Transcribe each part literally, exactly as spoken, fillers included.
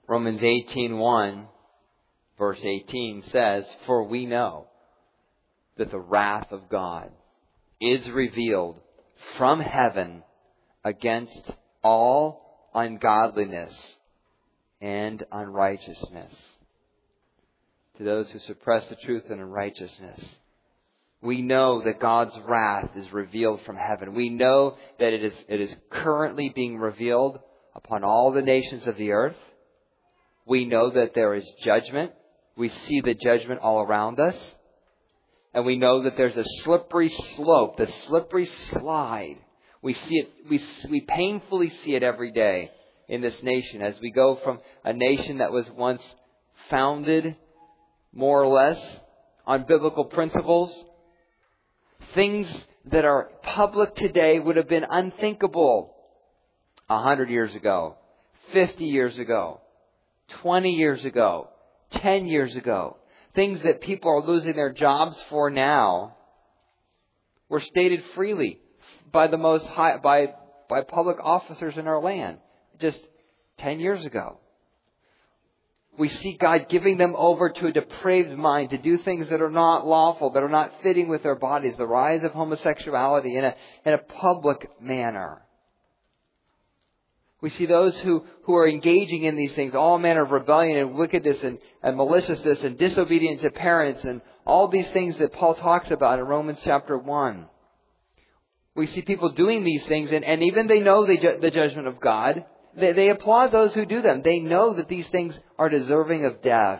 Romans eighteen one, verse eighteen says, "For we know that the wrath of God is revealed from heaven against all ungodliness and unrighteousness." To those who suppress the truth and unrighteousness. We know that God's wrath is revealed from heaven. We know that it is, it is currently being revealed upon all the nations of the earth. We know that there is judgment. We see the judgment all around us. And we know that there's a slippery slope, the slippery slide. We see it, we, we painfully see it every day in this nation as we go from a nation that was once founded more or less on biblical principles. Things that are public today would have been unthinkable a hundred years ago, fifty years ago, twenty years ago, ten years ago. Things that people are losing their jobs for now were stated freely by the most high, by, by public officers in our land just ten years ago. We see God giving them over to a depraved mind to do things that are not lawful, that are not fitting with their bodies. The rise of homosexuality in a, in a public manner. We see those who, who are engaging in these things, all manner of rebellion and wickedness and, and maliciousness and disobedience to parents and all these things that Paul talks about in Romans chapter one. We see people doing these things and, and even they know the, ju- the judgment of God. They, they applaud those who do them. They know that these things are deserving of death.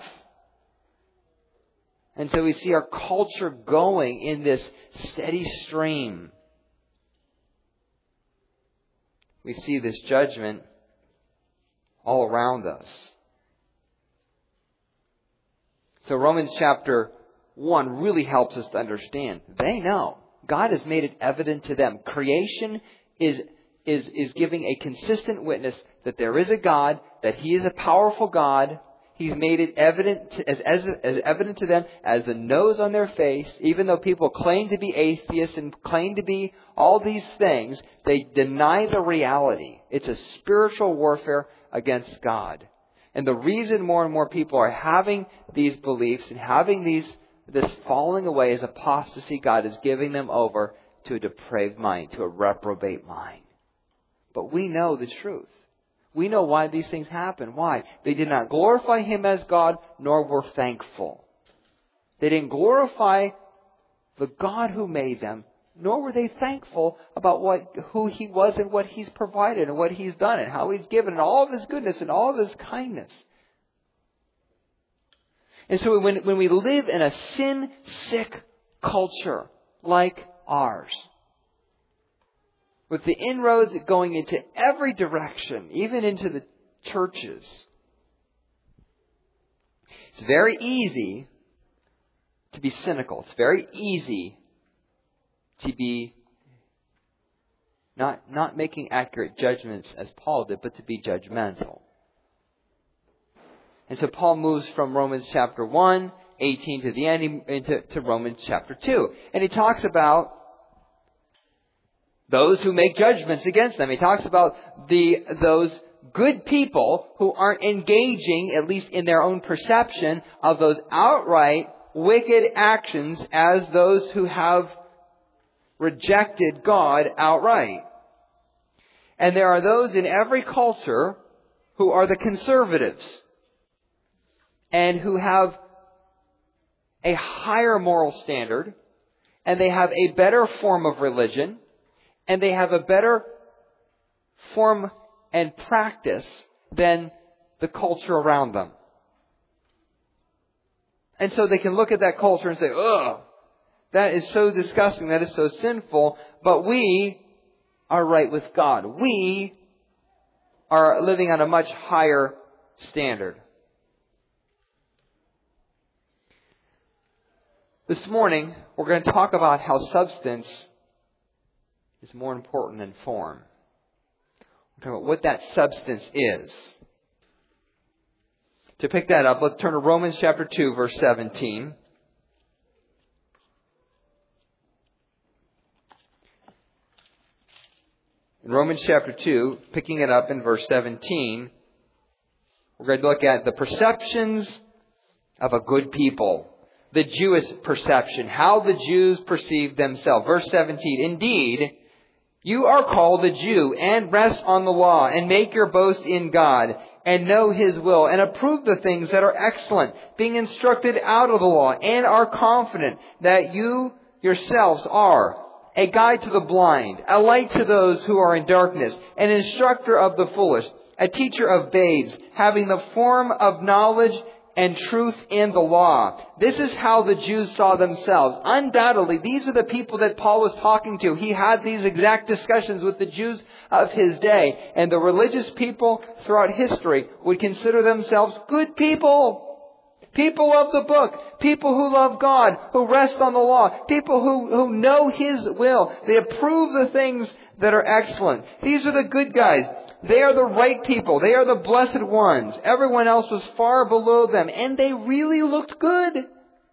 And so we see our culture going in this steady stream. We see this judgment all around us. So Romans chapter one really helps us to understand. They know. God has made it evident to them. Creation is Is, is giving a consistent witness that there is a God, that He is a powerful God. He's made it evident to, as, as, as evident to them as the nose on their face. Even though people claim to be atheists and claim to be all these things, they deny the reality. It's a spiritual warfare against God. And the reason more and more people are having these beliefs and having these this falling away is apostasy. God is giving them over to a depraved mind, to a reprobate mind. But we know the truth. We know why these things happen. Why? They did not glorify Him as God, nor were thankful. They didn't glorify the God who made them, nor were they thankful about what who He was and what He's provided and what He's done and how He's given and all of His goodness and all of His kindness. And so when, when we live in a sin-sick culture like ours, with the inroads going into every direction, even into the churches, it's very easy to be cynical. It's very easy to be not, not making accurate judgments as Paul did, but to be judgmental. And so Paul moves from Romans chapter one, eighteen to the end, into to Romans chapter two. And he talks about those who make judgments against them. He talks about the those good people who aren't engaging, at least in their own perception, of those outright wicked actions as those who have rejected God outright. And there are those in every culture who are the conservatives and who have a higher moral standard, and they have a better form of religion, and they have a better form and practice than the culture around them. And so they can look at that culture and say, ugh, that is so disgusting, that is so sinful, but we are right with God. We are living on a much higher standard. This morning, we're going to talk about how substance is more important than form. We're talking about what that substance is. To pick that up, let's turn to Romans chapter two, verse seventeen. In Romans chapter two, picking it up in verse seventeen, We're going to look at the perceptions of a good people. The Jewish perception. How the Jews perceive themselves. Verse seventeen. Indeed, you are called a Jew and rest on the law and make your boast in God and know His will and approve the things that are excellent, being instructed out of the law, and are confident that you yourselves are a guide to the blind, a light to those who are in darkness, an instructor of the foolish, a teacher of babes, having the form of knowledge and truth in the law. This is how the Jews saw themselves. Undoubtedly, these are the people that Paul was talking to. He had these exact discussions with the Jews of his day. And the religious people throughout history would consider themselves good people. People of the book. People who love God, who rest on the law. People who, who know His will. They approve the things that are excellent. These are the good guys. They are the right people. They are the blessed ones. Everyone else was far below them. And they really looked good. If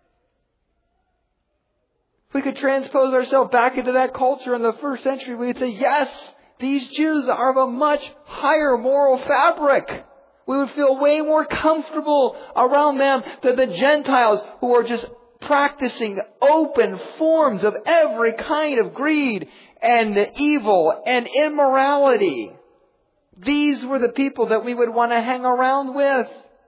we could transpose ourselves back into that culture in the first century, we would say, yes, these Jews are of a much higher moral fabric. We would feel way more comfortable around them than the Gentiles who are just practicing open forms of every kind of greed and evil and immorality. These were the people that we would want to hang around with.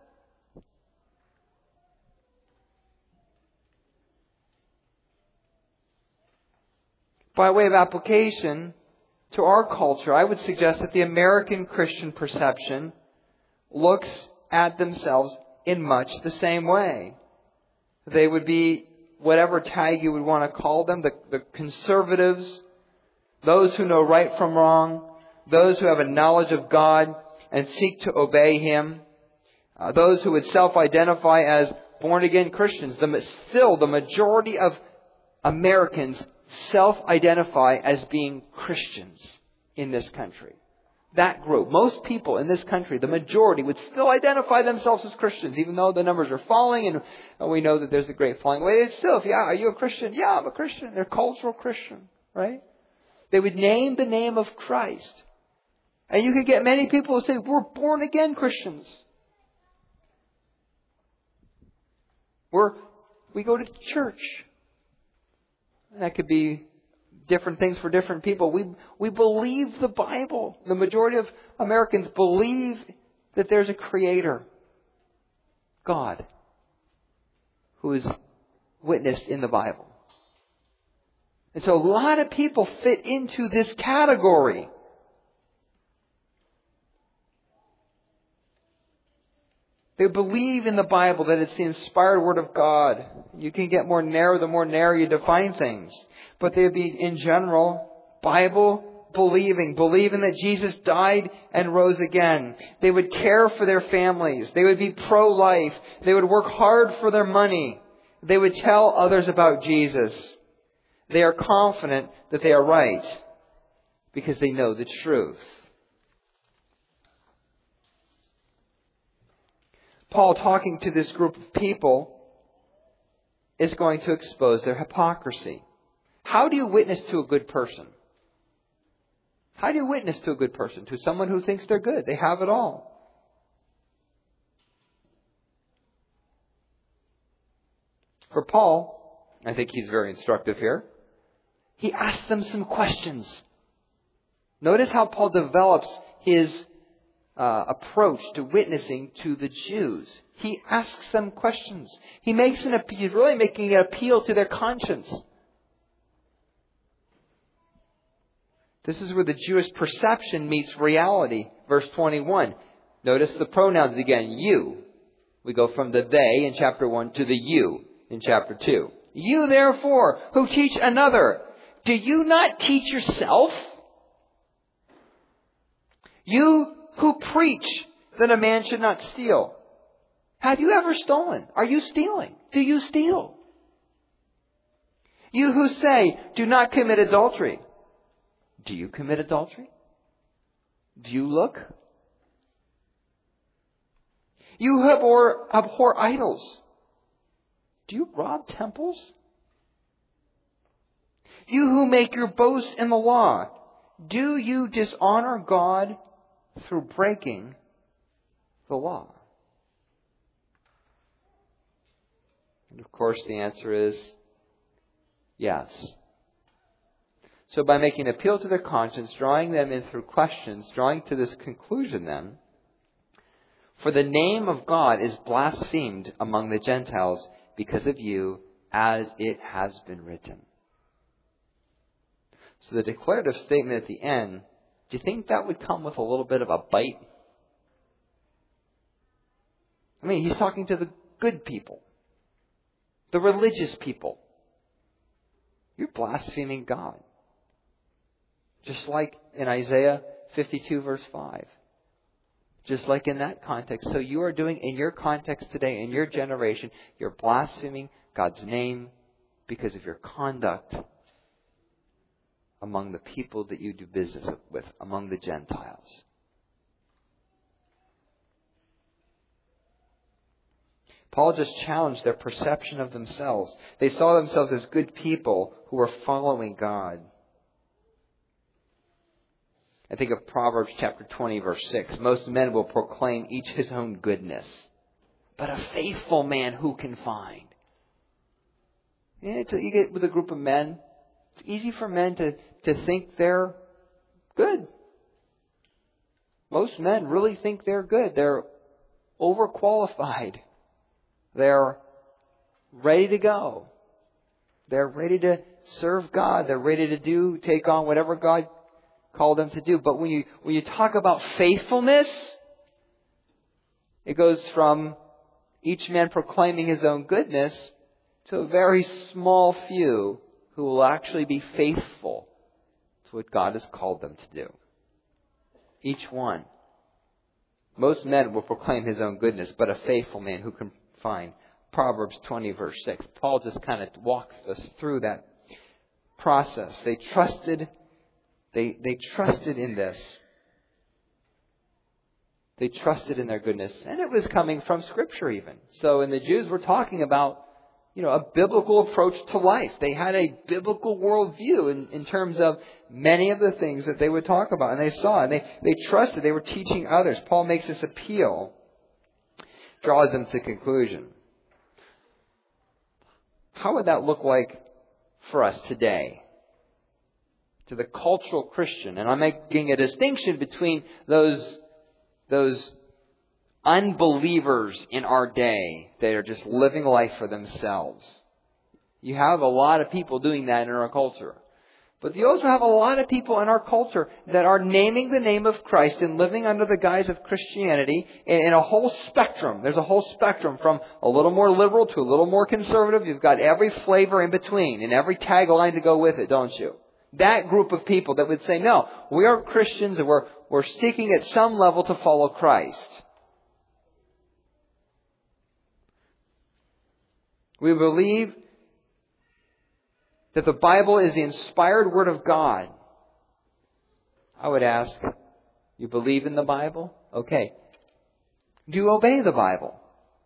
By way of application to our culture, I would suggest that the American Christian perception looks at themselves in much the same way. They would be whatever tag you would want to call them, the, the conservatives, those who know right from wrong, those who have a knowledge of God and seek to obey Him, uh, those who would self-identify as born-again Christians. The, still, the majority of Americans self-identify as being Christians in this country. That group, most people in this country, the majority, would still identify themselves as Christians, even though the numbers are falling and we know that there's a great falling away. It's still, yeah, are you a Christian? Yeah, I'm a Christian. They're cultural Christian, right? They would name the name of Christ. And you could get many people who say, we're born again Christians. We're, we go to church. That could be different things for different people. We, we believe the Bible. The majority of Americans believe that there's a Creator, God, who is witnessed in the Bible. And so a lot of people fit into this category. They believe in the Bible, that it's the inspired Word of God. You can get more narrow the more narrow you define things. But they would be, in general, Bible believing, believing that Jesus died and rose again. They would care for their families. They would be pro-life. They would work hard for their money. They would tell others about Jesus. They are confident that they are right because they know the truth. Paul, talking to this group of people, is going to expose their hypocrisy. How do you witness to a good person? How do you witness to a good person? To someone who thinks they're good. They have it all. For Paul, I think he's very instructive here. He asks them some questions. Notice how Paul develops his Uh, approach to witnessing to the Jews. He asks them questions. He makes an appeal, he's really making an appeal to their conscience. This is where the Jewish perception meets reality. Verse twenty-one. Notice the pronouns again. You. We go from the they in chapter one to the you in chapter two. You therefore who teach another, do you not teach yourself? You who preach that a man should not steal. Have you ever stolen? Are you stealing? Do you steal? You who say, do not commit adultery. Do you commit adultery? Do you look? You who abhor, abhor idols. Do you rob temples? You who make your boast in the law. Do you dishonor God through breaking the law? And of course the answer is yes. So by making an appeal to their conscience, drawing them in through questions, drawing to this conclusion then, for the name of God is blasphemed among the Gentiles because of you, as it has been written. So the declarative statement at the end, do you think that would come with a little bit of a bite? I mean, he's talking to the good people, the religious people. You're blaspheming God. Just like in Isaiah fifty-two verse five. Just like in that context. So you are doing in your context today, in your generation, you're blaspheming God's name because of your conduct among the people that you do business with, among the Gentiles. Paul just challenged their perception of themselves. They saw themselves as good people who were following God. I think of Proverbs chapter twenty, verse six. Most men will proclaim each his own goodness, but a faithful man who can find? Yeah, it's a, you get with a group of men, it's easy for men to, to think they're good. Most men really think they're good. They're overqualified. They're ready to go. They're ready to serve God. They're ready to do, take on whatever God called them to do. But when you when you talk about faithfulness, it goes from each man proclaiming his own goodness to a very small few who will actually be faithful to what God has called them to do. Each one. Most men will proclaim his own goodness, but a faithful man who can find. Proverbs twenty verse six. Paul just kind of walks us through that process. They trusted They, they trusted in this. They trusted in their goodness. And it was coming from Scripture even. So in the Jews, we're talking about, you know, a biblical approach to life. They had a biblical worldview in, in terms of many of the things that they would talk about. And they saw, and they, they trusted. They were teaching others. Paul makes this appeal, draws them to conclusion. How would that look like for us today? To the cultural Christian. And I'm making a distinction between those, those unbelievers in our day that are just living life for themselves. You have a lot of people doing that in our culture. But you also have a lot of people in our culture that are naming the name of Christ and living under the guise of Christianity in a whole spectrum. There's a whole spectrum from a little more liberal to a little more conservative. You've got every flavor in between and every tagline to go with it, don't you? That group of people that would say, no, we are Christians and we're, we're seeking at some level to follow Christ. We believe that the Bible is the inspired Word of God. I would ask, you believe in the Bible? Okay. Do you obey the Bible?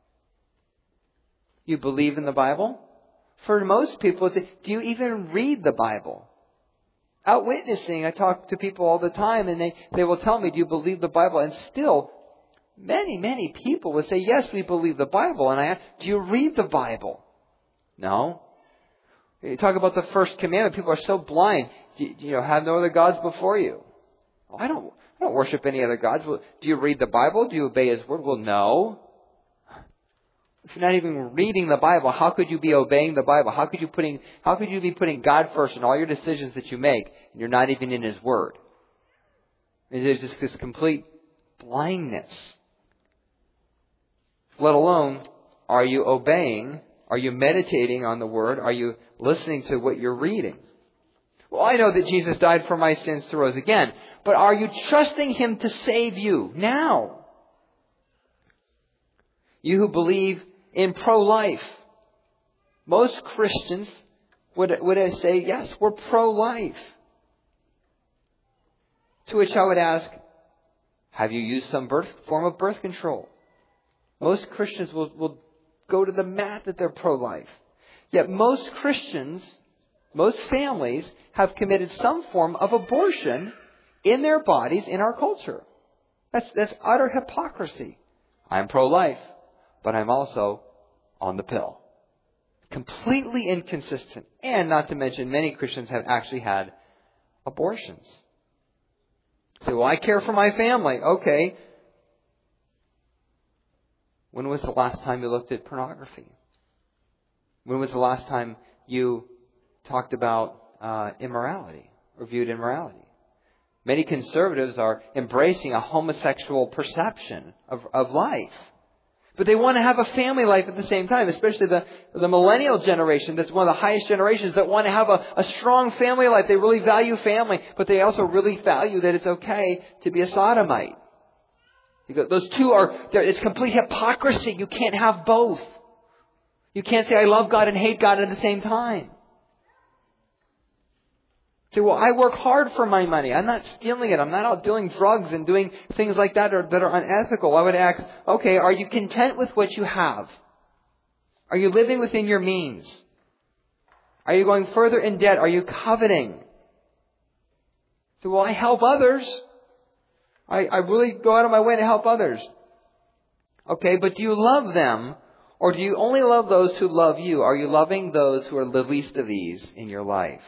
You believe in the Bible? For most people, do you even read the Bible? Out witnessing, I talk to people all the time and they, they will tell me, do you believe the Bible? And still, many, many people will say, yes, we believe the Bible. And I ask, do you read the Bible? No. You talk about the first commandment. People are so blind. You, you know, have no other gods before you. Oh, I don't, I don't worship any other gods. Well, do you read the Bible? Do you obey His Word? Well, no. If you're not even reading the Bible, how could you be obeying the Bible? How could you putting, how could you be putting God first in all your decisions that you make, and you're not even in His Word? There's just this complete blindness. Let alone, are you obeying? Are you meditating on the Word? Are you listening to what you're reading? Well, I know that Jesus died for my sins to rose again, but are you trusting Him to save you now? You who believe in pro-life. Most Christians would, would say, yes, we're pro-life. To which I would ask, have you used some birth, form of birth control? Most Christians will, will go to the mat that they're pro-life. Yet most Christians, most families have committed some form of abortion in their bodies in our culture. That's, that's utter hypocrisy. I'm pro-life, but I'm also on the pill. Completely inconsistent. And not to mention, many Christians have actually had abortions. Say, well, I care for my family. Okay. When was the last time you looked at pornography? When was the last time you talked about uh, immorality or viewed immorality? Many conservatives are embracing a homosexual perception of, of life. But they want to have a family life at the same time, especially the, the millennial generation. That's one of the highest generations that want to have a, a strong family life. They really value family, but they also really value that it's okay to be a sodomite. Those two are, it's complete hypocrisy. You can't have both. You can't say I love God and hate God at the same time. Say, well, I work hard for my money. I'm not stealing it. I'm not out doing drugs and doing things like that are, that are unethical. I would ask, okay, are you content with what you have? Are you living within your means? Are you going further in debt? Are you coveting? So, well, I help others. I, I really go out of my way to help others. Okay, but do you love them? Or do you only love those who love you? Are you loving those who are the least of these in your life?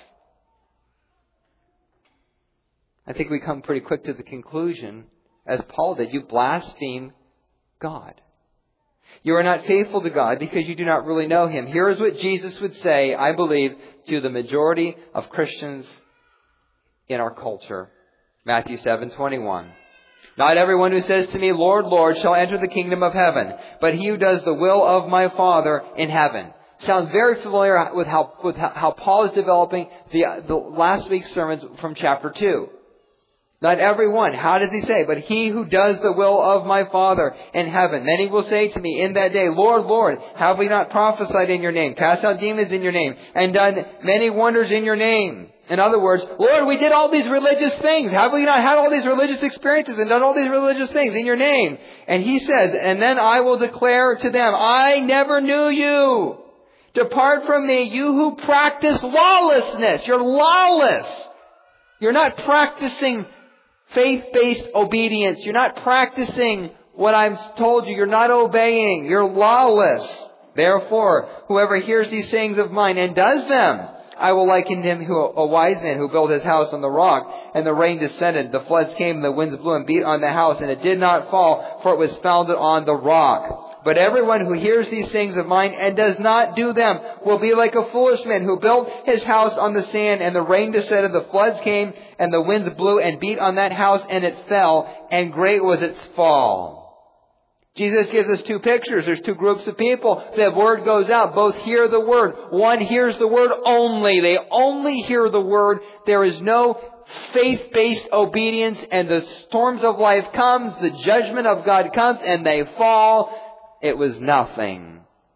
I think we come pretty quick to the conclusion, as Paul did, you blaspheme God. You are not faithful to God because you do not really know Him. Here is what Jesus would say, I believe, to the majority of Christians in our culture. Matthew seven twenty-one. Not everyone who says to me, Lord, Lord, shall enter the kingdom of heaven, but he who does the will of my Father in heaven. Sounds very familiar with how, with how Paul is developing the, the last week's sermons from chapter two. Not everyone. How does he say? But he who does the will of my Father in heaven. Then he will say to me in that day, Lord, Lord, have we not prophesied in your name, cast out demons in your name, and done many wonders in your name? In other words, Lord, we did all these religious things. Have we not had all these religious experiences and done all these religious things in your name? And he says, and then I will declare to them, I never knew you. Depart from me, you who practice lawlessness. You're lawless. You're not practicing faith-based obedience. You're not practicing what I've told you. You're not obeying. You're lawless. Therefore, whoever hears these sayings of mine and does them, I will liken him to a wise man who built his house on the rock, and the rain descended, the floods came, and the winds blew and beat on the house, and it did not fall, for it was founded on the rock. But everyone who hears these things of mine and does not do them will be like a foolish man who built his house on the sand, and the rain descended, the floods came, and the winds blew and beat on that house, and it fell, and great was its fall. Jesus gives us two pictures. There's two groups of people. The word goes out. Both hear the word. One hears the word only. They only hear the word. There is no faith-based obedience, and the storms of life comes, the judgment of God comes, and they fall. It was nothing.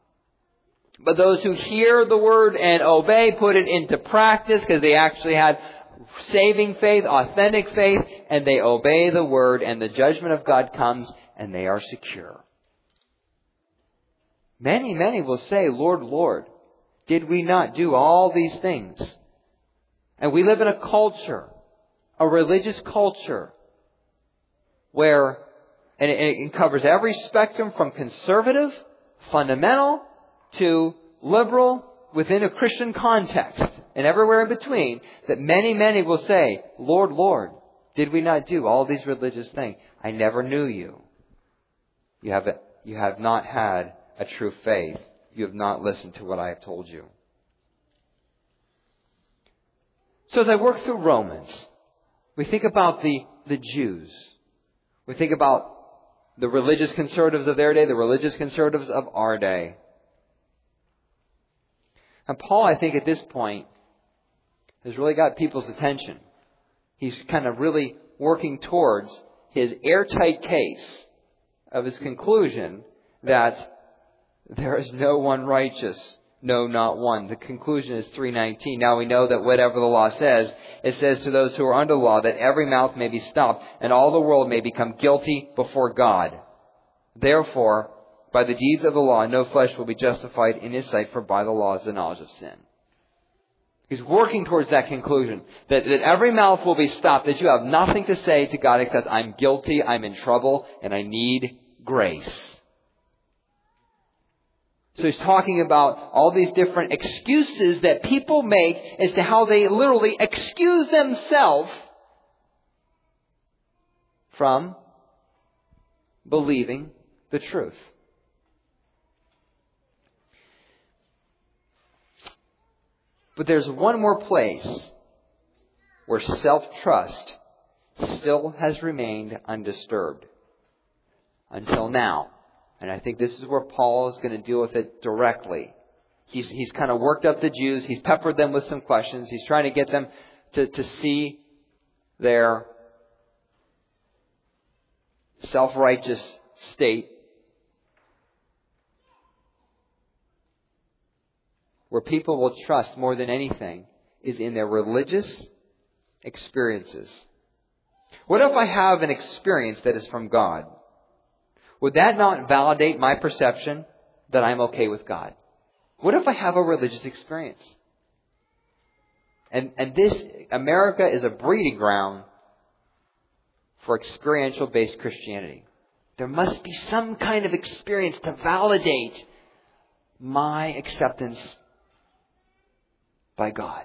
But those who hear the word and obey, put it into practice, because they actually had saving faith, authentic faith, and they obey the word, and the judgment of God comes, and they are secure. Many, many will say, Lord, Lord, did we not do all these things? And we live in a culture, a religious culture, where, and it, it covers every spectrum from conservative, fundamental, to liberal, within a Christian context, and everywhere in between, that many, many will say, Lord, Lord, did we not do all these religious things? I never knew you. You have, you have not had a true faith. You have not listened to what I have told you. So as I work through Romans, we think about the, the Jews. We think about the religious conservatives of their day, the religious conservatives of our day. And Paul, I think at this point, has really got people's attention. He's kind of really working towards his airtight case of his conclusion that there is no one righteous, no, not one. The conclusion is three nineteen. Now we know that whatever the law says, it says to those who are under the law that every mouth may be stopped and all the world may become guilty before God. Therefore, by the deeds of the law, no flesh will be justified in His sight, for by the law is the knowledge of sin. He's working towards that conclusion, that, that every mouth will be stopped, that you have nothing to say to God except I'm guilty, I'm in trouble, and I need grace. So he's talking about all these different excuses that people make as to how they literally excuse themselves from believing the truth. But there's one more place where self-trust still has remained undisturbed until now. And I think this is where Paul is going to deal with it directly. He's, he's kind of worked up the Jews. He's peppered them with some questions. He's trying to get them to, to see their self-righteous state, where people will trust more than anything is in their religious experiences. What if I have an experience that is from God? Would that not validate my perception that I'm okay with God? What if I have a religious experience? And, and this, America is a breeding ground for experiential-based Christianity. There must be some kind of experience to validate my acceptance by God.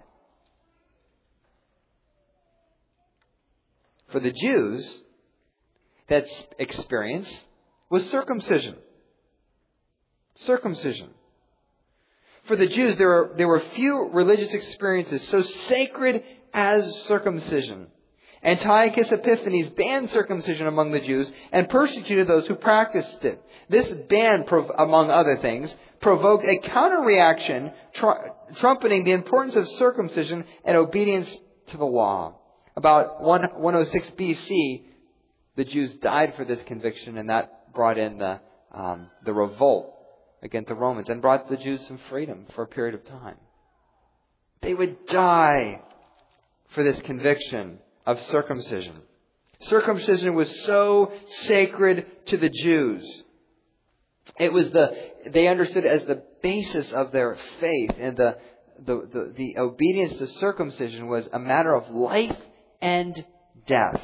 For the Jews, that experience was circumcision. Circumcision. For the Jews, there were, there were few religious experiences so sacred as circumcision. Antiochus Epiphanes banned circumcision among the Jews and persecuted those who practiced it. This ban, among other things, provoked a counter-reaction tr- trumpeting the importance of circumcision and obedience to the law. About one oh six B C, the Jews died for this conviction, and that brought in the um, the revolt against the Romans and brought the Jews some freedom for a period of time. They would die for this conviction of circumcision. Circumcision was so sacred to the Jews. It was the, they understood it as the basis of their faith, and the, the, the, the obedience to circumcision was a matter of life and death.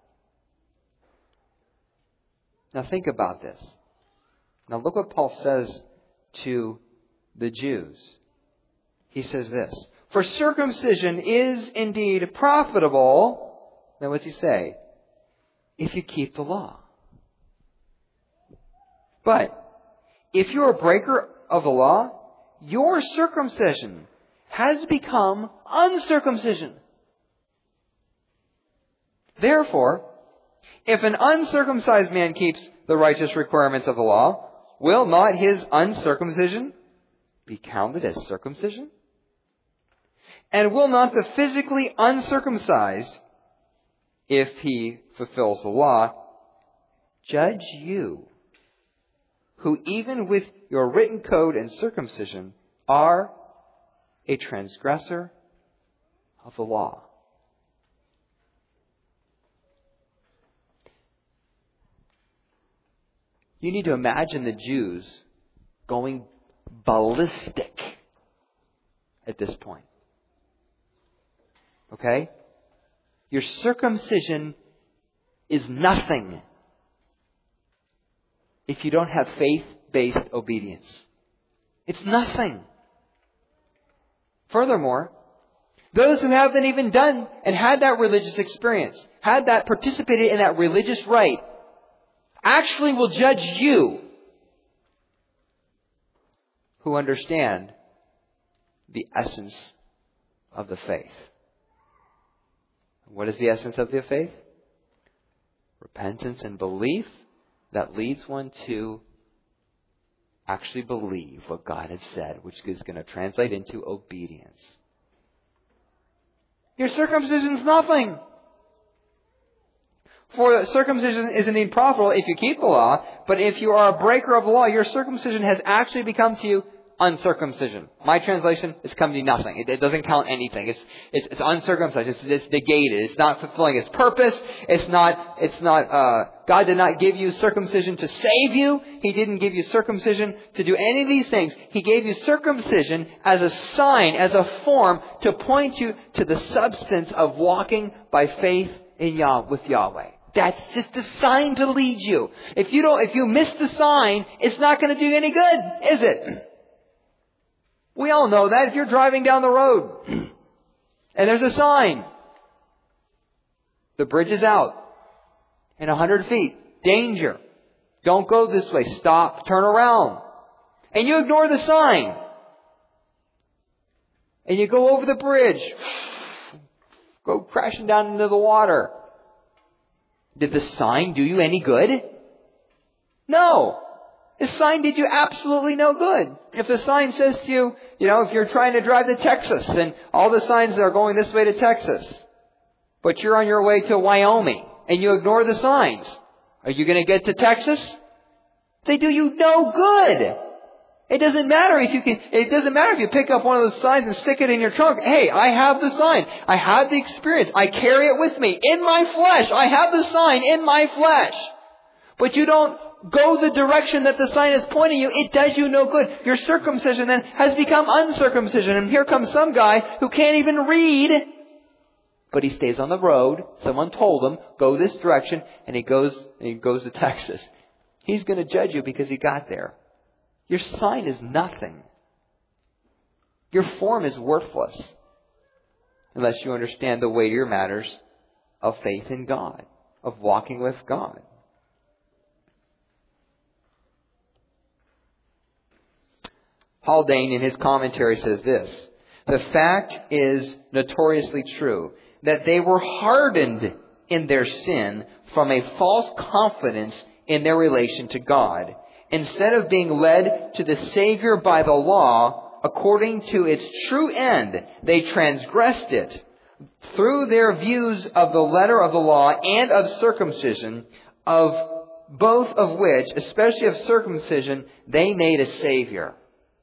Now think about this. Now look what Paul says to the Jews. He says this: for circumcision is indeed profitable. Now what's he say? If you keep the law. But if you're a breaker of the law, your circumcision has become uncircumcision. Therefore, if an uncircumcised man keeps the righteous requirements of the law, will not his uncircumcision be counted as circumcision? And will not the physically uncircumcised, if he fulfills the law, judge you, who even with your written code and circumcision are a transgressor of the law? You need to imagine the Jews going ballistic at this point. Okay? Your circumcision is nothing if you don't have faith-based obedience. It's nothing. Furthermore, those who haven't even done and had that religious experience, had that, participated in that religious rite, actually will judge you, who understand the essence of the faith. What is the essence of the faith? Repentance and belief that leads one to actually believe what God has said, which is going to translate into obedience. Your circumcision is nothing. For circumcision is indeed profitable if you keep the law, but if you are a breaker of the law, your circumcision has actually become to you uncircumcision. My translation is come to you nothing. It, it doesn't count anything. It's it's, it's uncircumcised. It's, it's negated. It's not fulfilling its purpose. It's not. It's not. Uh, God did not give you circumcision to save you. He didn't give you circumcision to do any of these things. He gave you circumcision as a sign, as a form to point you to the substance of walking by faith in Yah with Yahweh. That's just a sign to lead you. If you don't, if you miss the sign, it's not going to do you any good, is it? We all know that. If you're driving down the road and there's a sign, the bridge is out in a hundred feet. Danger. Don't go this way. Stop. Turn around. And you ignore the sign. And you go over the bridge. Go crashing down into the water. Did the sign do you any good? No. The sign did you absolutely no good. If the sign says to you, you know, if you're trying to drive to Texas and all the signs are going this way to Texas, but you're on your way to Wyoming and you ignore the signs, are you going to get to Texas? They do you no good. It doesn't matter if you can, it doesn't matter if you pick up one of those signs and stick it in your trunk. Hey, I have the sign. I have the experience. I carry it with me in my flesh. I have the sign in my flesh. But you don't go the direction that the sign is pointing you. It does you no good. Your circumcision then has become uncircumcision. And here comes some guy who can't even read, but he stays on the road. Someone told him, go this direction, and he goes, and he goes to Texas. He's going to judge you because he got there. Your sign is nothing. Your form is worthless unless you understand the weightier matters of faith in God, of walking with God. Haldane in his commentary says this: the fact is notoriously true that they were hardened in their sin from a false confidence in their relation to God. Instead of being led to the Savior by the law, according to its true end, they transgressed it. Through their views of the letter of the law and of circumcision, of both of which, especially of circumcision, they made a Savior.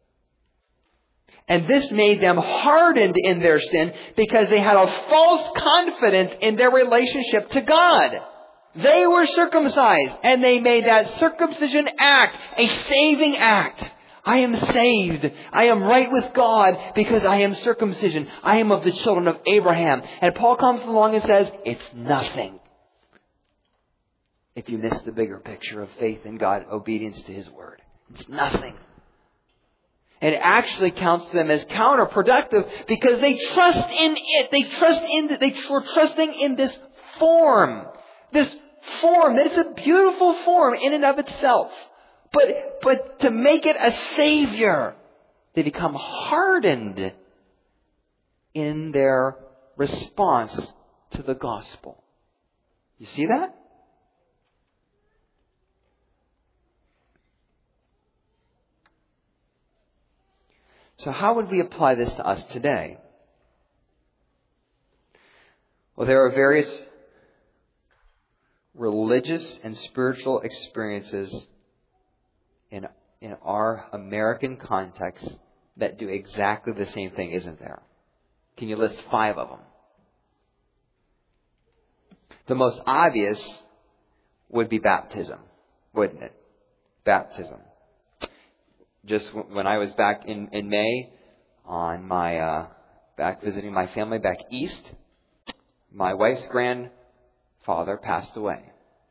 And this made them hardened in their sin because they had a false confidence in their relationship to God. They were circumcised, and they made that circumcision act a saving act. I am saved. I am right with God because I am circumcision. I am of the children of Abraham. And Paul comes along and says, it's nothing if you miss the bigger picture of faith in God, obedience to His Word. It's nothing. And it actually counts them as counterproductive because they trust in it. They trust in, they were trusting in this form. This form, that it's a beautiful form in and of itself. But, but to make it a Savior, they become hardened in their response to the gospel. You see that? So how would we apply this to us today? Well, there are various religious and spiritual experiences in, in our American context that do exactly the same thing, isn't there? Can you list five of them? The most obvious would be baptism, wouldn't it? Baptism. Just when I was back in, in May on my, uh, back visiting my family back east, my wife's grandfather passed away.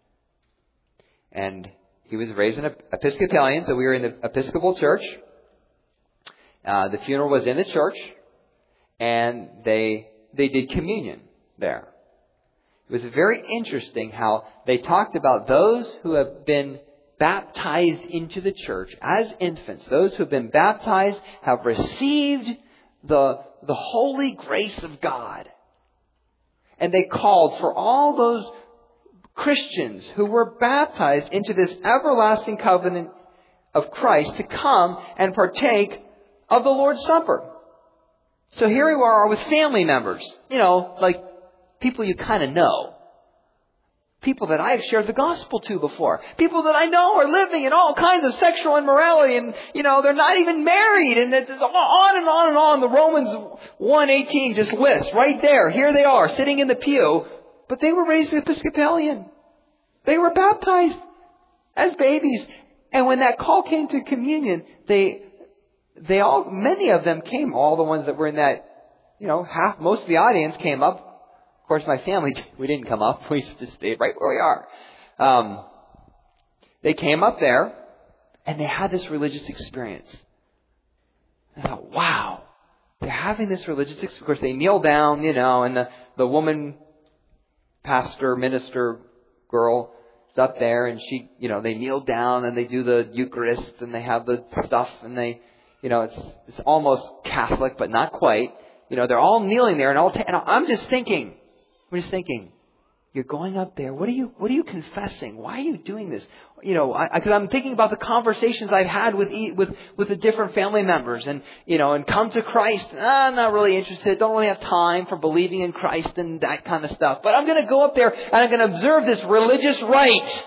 And he was raised in Episcopalian, so we were in the Episcopal church. Uh, the funeral was in the church, and they they did communion there. It was very interesting how they talked about those who have been baptized into the church as infants. Those who have been baptized have received the, the holy grace of God. And they called for all those Christians who were baptized into this everlasting covenant of Christ to come and partake of the Lord's Supper. So here we are with family members, you know, like people you kind of know. People that I have shared the gospel to before. People that I know are living in all kinds of sexual immorality and, you know, they're not even married. And it's on and on and on. The Romans one eighteen just lists right there. Here they are sitting in the pew. But they were raised Episcopalian. They were baptized as babies. And when that call came to communion, they, they all, many of them came, all the ones that were in that, you know, half, most of the audience came up. Of course, my family, we didn't come up. We just stayed right where we are. Um, they came up there and they had this religious experience. I thought, wow, they're having this religious experience. Of course, they kneel down, you know, and the, the woman, pastor, minister, girl is up there, and she, you know, they kneel down and they do the Eucharist and they have the stuff and they, you know, it's it's almost Catholic, but not quite. You know, they're all kneeling there and all. Ta- and I'm just thinking, I'm just thinking, you're going up there. What are you? What are you confessing? Why are you doing this? You know, because I'm thinking about the conversations I've had with with with the different family members, and you know, and come to Christ. Ah, I'm not really interested. Don't really have time for believing in Christ and that kind of stuff. But I'm going to go up there and I'm going to observe this religious rite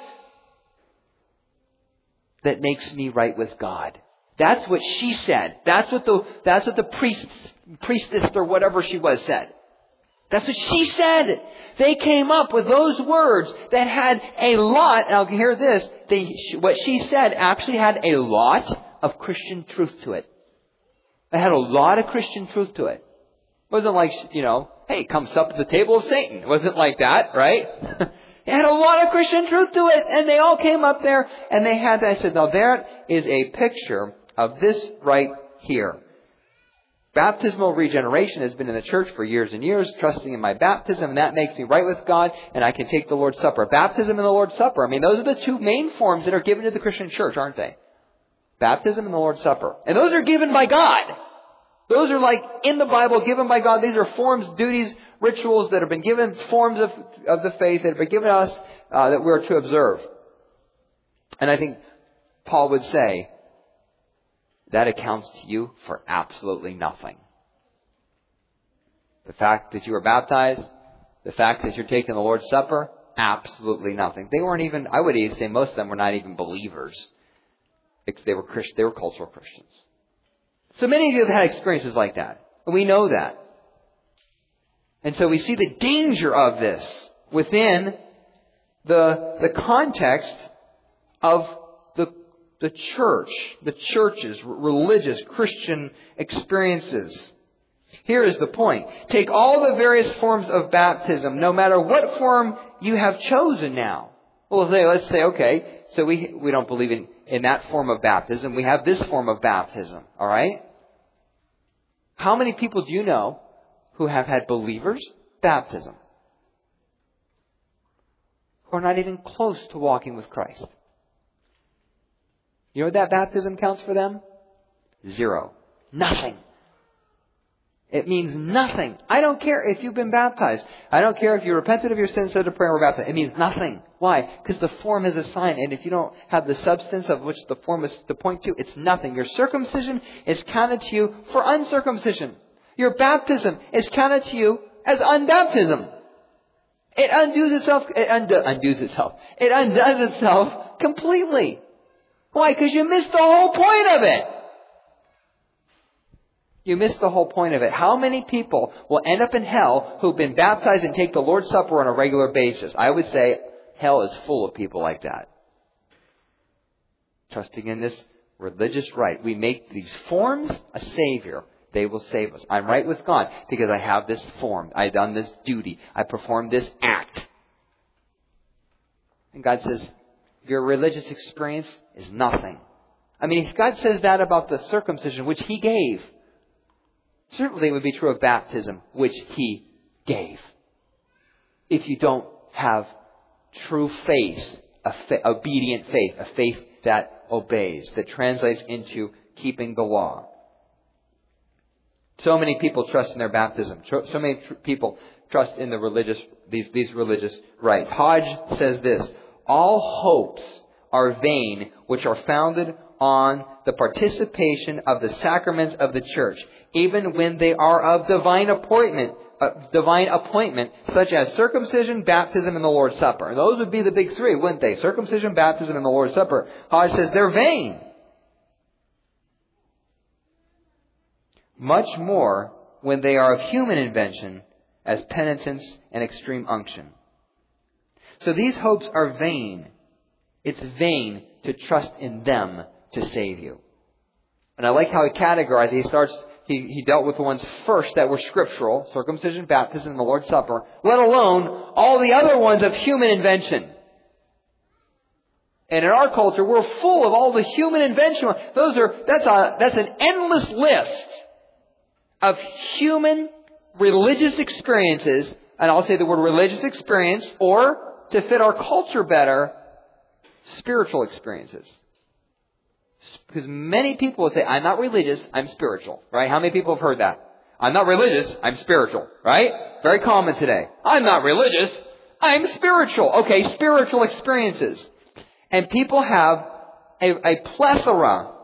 that makes me right with God. That's what she said. That's what the that's what the priest priestess or whatever she was said. That's what she said. They came up with those words that had a lot. Now hear this. They, what she said actually had a lot of Christian truth to it. It had a lot of Christian truth to it. It wasn't like, you know, hey, come sup at the table of Satan. It wasn't like that, right? It had a lot of Christian truth to it. And they all came up there and they had, I said, now there is a picture of this right here. Baptismal regeneration has been in the church for years and years, trusting in my baptism, and that makes me right with God, and I can take the Lord's Supper. Baptism and the Lord's Supper, I mean, those are the two main forms that are given to the Christian church, aren't they? Baptism and the Lord's Supper. And those are given by God. Those are like in the Bible, given by God. These are forms, duties, rituals that have been given, forms of, of the faith that have been given us uh, that we're to observe. And I think Paul would say, that accounts to you for absolutely nothing. The fact that you were baptized, the fact that you're taking the Lord's Supper, absolutely nothing. They weren't even, I would even say most of them were not even believers. They were Christian, they were cultural Christians. So many of you have had experiences like that. And we know that. And so we see the danger of this within the, the context of the The church, the churches, religious, Christian experiences. Here is the point. Take all the various forms of baptism, no matter what form you have chosen now. Well, let's say, okay, so we we don't believe in, in that form of baptism. We have this form of baptism, all right? How many people do you know who have had believers' baptism? Who are not even close to walking with Christ? You know what that baptism counts for them? Zero. Nothing. It means nothing. I don't care if you've been baptized. I don't care if you repented of your sins, said a prayer, and were baptized. It means nothing. Why? Because the form is a sign. And if you don't have the substance of which the form is to point to, it's nothing. Your circumcision is counted to you for uncircumcision. Your baptism is counted to you as unbaptism. It undoes itself. It undo, undoes itself. It undoes itself completely. Why? Because you missed the whole point of it. You missed the whole point of it. How many people will end up in hell who've been baptized and take the Lord's Supper on a regular basis? I would say hell is full of people like that. Trusting in this religious rite. We make these forms a savior. They will save us. I'm right with God because I have this form. I've done this duty. I performed this act. And God says, your religious experience is nothing. I mean, if God says that about the circumcision, which He gave, certainly it would be true of baptism, which He gave. If you don't have true faith, a fa- obedient faith, a faith that obeys, that translates into keeping the law. So many people trust in their baptism. So many tr- people trust in the religious these these religious rites. Hodge says this: all hopes are vain which are founded on the participation of the sacraments of the church, even when they are of divine appointment, uh, divine appointment, such as circumcision, baptism, and the Lord's Supper. And those would be the big three, wouldn't they? Circumcision, baptism, and the Lord's Supper. Hodge says they're vain. Much more when they are of human invention, as penitence and extreme unction. So these hopes are vain. It's vain to trust in them to save you. And I like how he categorized. He starts. He, he dealt with the ones first that were scriptural: circumcision, baptism, and the Lord's Supper. Let alone all the other ones of human invention. And in our culture, we're full of all the human invention. Those are, that's a, that's an endless list of human religious experiences. And I'll say the word religious experience, or to fit our culture better, spiritual experiences. Because many people would say, I'm not religious, I'm spiritual. Right? How many people have heard that? I'm not religious, I'm spiritual. Right? Very common today. I'm not religious, I'm spiritual. Okay, spiritual experiences. And people have a, a plethora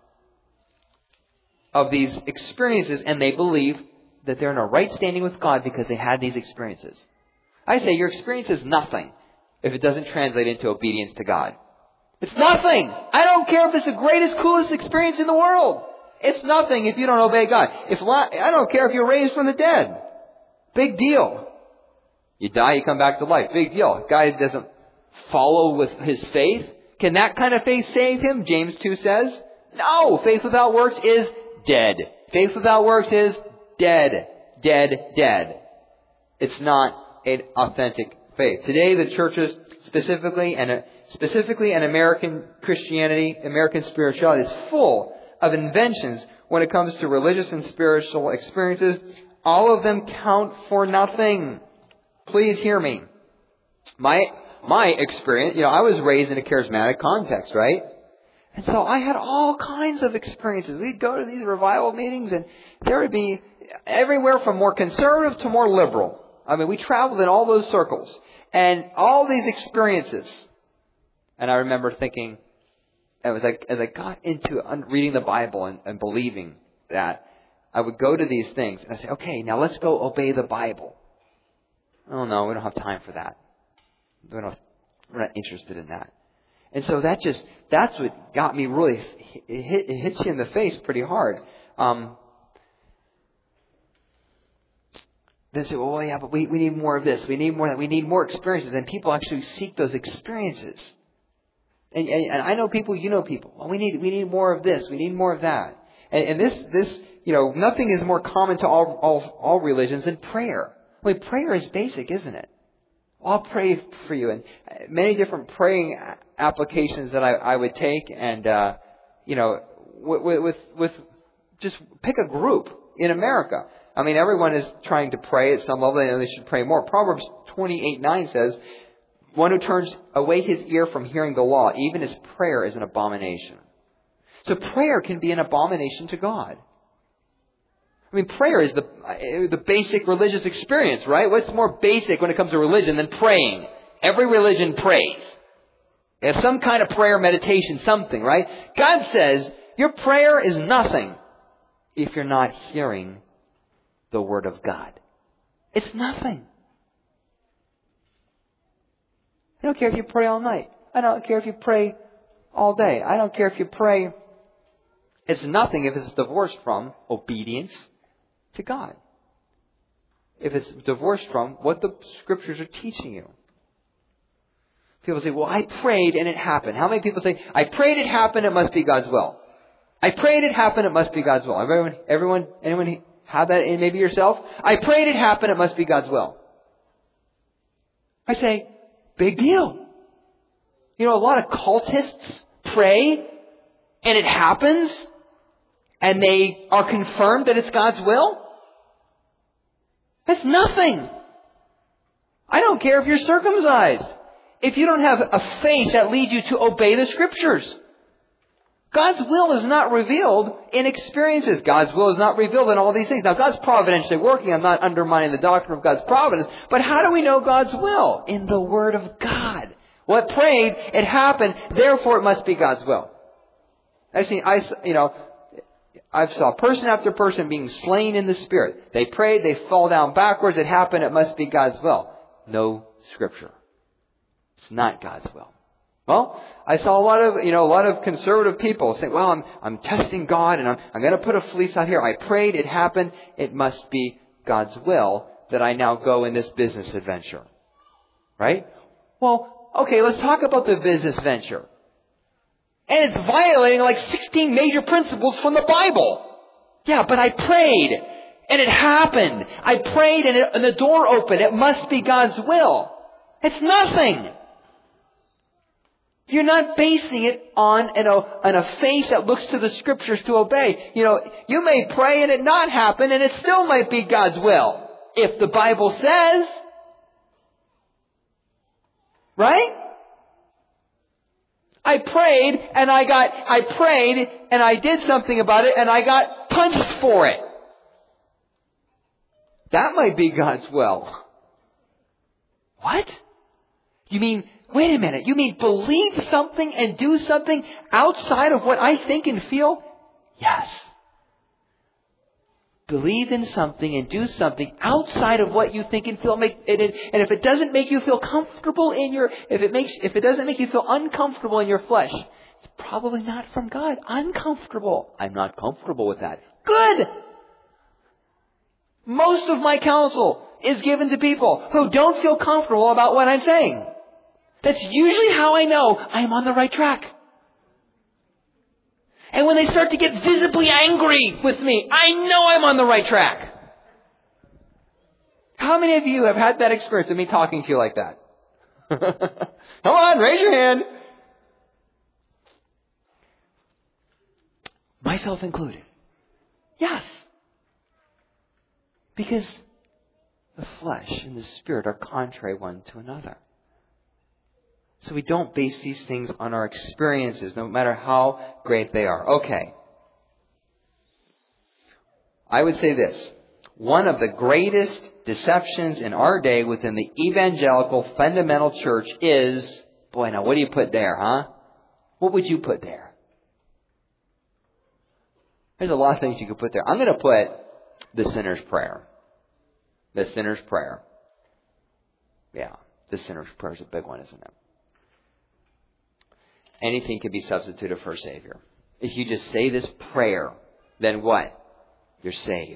of these experiences, and they believe that they're in a right standing with God because they had these experiences. I say your experience is nothing if it doesn't translate into obedience to God. It's nothing. I don't care if it's the greatest, coolest experience in the world. It's nothing if you don't obey God. If I don't care if you're raised from the dead. Big deal. You die, you come back to life. Big deal. Guy doesn't follow with his faith. Can that kind of faith save him? James two says. No. Faith without works is dead. Faith without works is dead. Dead. Dead. It's not an authentic faith. Today the churches specifically and specifically in American Christianity, American spirituality is full of inventions when it comes to religious and spiritual experiences. All of them count for nothing. Please hear me. My My experience, you know, I was raised in a charismatic context, right? And so I had all kinds of experiences. We'd go to these revival meetings and there would be everywhere from more conservative to more liberal. I mean, we traveled in all those circles and all these experiences. And I remember thinking, it was like, as I got into reading the Bible and, and believing that, I would go to these things and I say, okay, now let's go obey the Bible. Oh no, we don't have time for that. We're not, we're not interested in that. And so that just, that's what got me really, it, hit, it hits you in the face pretty hard. Um, they say, well, yeah, but we, we need more of this. We need more of that. We need more experiences. And people actually seek those experiences. And, and, and I know people, you know people. Well, we need, we need more of this. We need more of that. And, and this, this, you know, nothing is more common to all, all, all religions than prayer. I mean, prayer is basic, isn't it? I'll pray for you. And many different praying applications that I, I would take. And, uh, you know, with, with, with just pick a group in America. I mean, everyone is trying to pray at some level, and they should pray more. Proverbs twenty-eight nine says, one who turns away his ear from hearing the law, even his prayer is an abomination. So prayer can be an abomination to God. I mean, prayer is the the basic religious experience, right? What's more basic when it comes to religion than praying? Every religion prays. It's some kind of prayer, meditation, something, right? God says your prayer is nothing if you're not hearing the Word of God. It's nothing. I don't care if you pray all night. I don't care if you pray all day. I don't care if you pray. It's nothing if it's divorced from obedience to God. If it's divorced from what the Scriptures are teaching you. People say, well, I prayed and it happened. How many people say, I prayed it happened, it must be God's will. I prayed it happened, it must be God's will. Everyone, everyone, anyone have that in maybe yourself? I prayed it happened, it must be God's will. I say, big deal. You know, a lot of cultists pray and it happens and they are confirmed that it's God's will. That's nothing. I don't care if you're circumcised. If you don't have a faith that leads you to obey the Scriptures. God's will is not revealed in experiences. God's will is not revealed in all these things. Now, God's providentially working. I'm not undermining the doctrine of God's providence. But how do we know God's will? In the Word of God. What prayed, it happened. Therefore, it must be God's will. I see, I, you know, I saw person after person being slain in the Spirit. They prayed, they fall down backwards. It happened. It must be God's will. No Scripture. It's not God's will. Well, I saw a lot of, you know, a lot of conservative people say, well, I'm, I'm testing God and I'm, I'm going to put a fleece out here. I prayed, it happened. It must be God's will that I now go in this business adventure. Right? Well, okay, let's talk about the business venture. And it's violating like sixteen major principles from the Bible. Yeah, but I prayed and it happened. I prayed and, it, and the door opened. It must be God's will. It's nothing. You're not basing it on an, on a faith that looks to the Scriptures to obey. You know, you may pray and it not happen, and it still might be God's will. If the Bible says. Right? I prayed and I got, I prayed and I did something about it and I got punched for it. That might be God's will. What? You mean, wait a minute, you mean believe something and do something outside of what I think and feel? Yes. Believe in something and do something outside of what you think and feel. Make and, it, and if it doesn't make you feel comfortable in your, if it makes, if it doesn't make you feel uncomfortable in your flesh, it's probably not from God. Uncomfortable. I'm not comfortable with that. Good. Most of my counsel is given to people who don't feel comfortable about what I'm saying. That's usually how I know I'm on the right track. And when they start to get visibly angry with me, I know I'm on the right track. How many of you have had that experience of me talking to you like that? Come on, raise your hand. Myself included. Yes. Because the flesh and the spirit are contrary one to another. So we don't base these things on our experiences, no matter how great they are. Okay. I would say this. One of the greatest deceptions in our day within the evangelical fundamental church is, boy, now what do you put there, huh? What would you put there? There's a lot of things you could put there. I'm going to put the sinner's prayer. The sinner's prayer. Yeah, the sinner's prayer is a big one, isn't it? Anything can be substituted for a Savior. If you just say this prayer, then what? You're saved.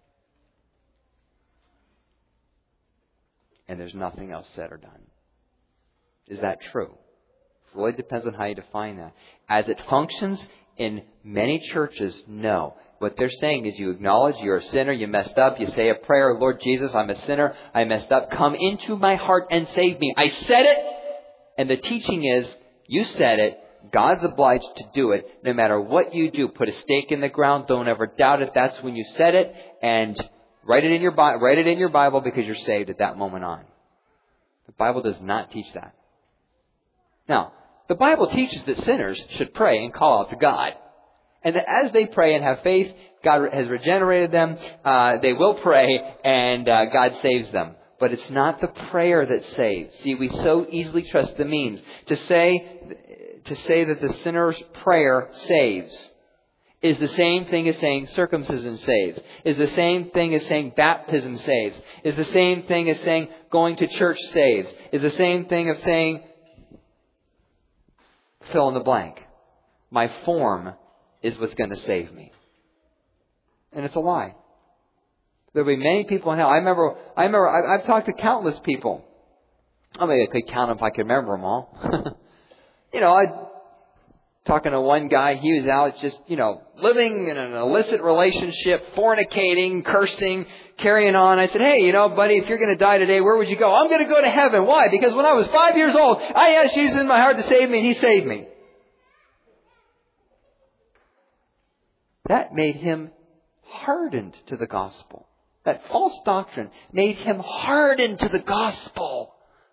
And there's nothing else said or done. Is that true? It really depends on how you define that. As it functions in many churches, no. What they're saying is you acknowledge you're a sinner, you messed up, you say a prayer, Lord Jesus, I'm a sinner, I messed up, come into my heart and save me. I said it, and the teaching is, you said it. God's obliged to do it. No matter what you do, put a stake in the ground. Don't ever doubt it. That's when you said it, and write it in your write it in your Bible because you're saved at that moment on. The Bible does not teach that. Now, the Bible teaches that sinners should pray and call out to God, and that as they pray and have faith, God has regenerated them. Uh, they will pray, and uh, God saves them. But it's not the prayer that saves. See, we so easily trust the means. To say, to say that the sinner's prayer saves is the same thing as saying circumcision saves. Is the same thing as saying baptism saves. Is the same thing as saying going to church saves. Is the same thing of saying fill in the blank. My form is what's going to save me. And it's a lie. There'll be many people in hell. I remember, I remember, I've, I've talked to countless people. I mean, I could count them if I could remember them all. you know, I talking to one guy, he was out just, you know, living in an illicit relationship, fornicating, cursing, carrying on. I said, hey, you know, buddy, if you're going to die today, where would you go? I'm going to go to heaven. Why? Because when I was five years old, I asked Jesus in my heart to save me, and He saved me. That made him hardened to the gospel. That false doctrine made him hardened to the gospel.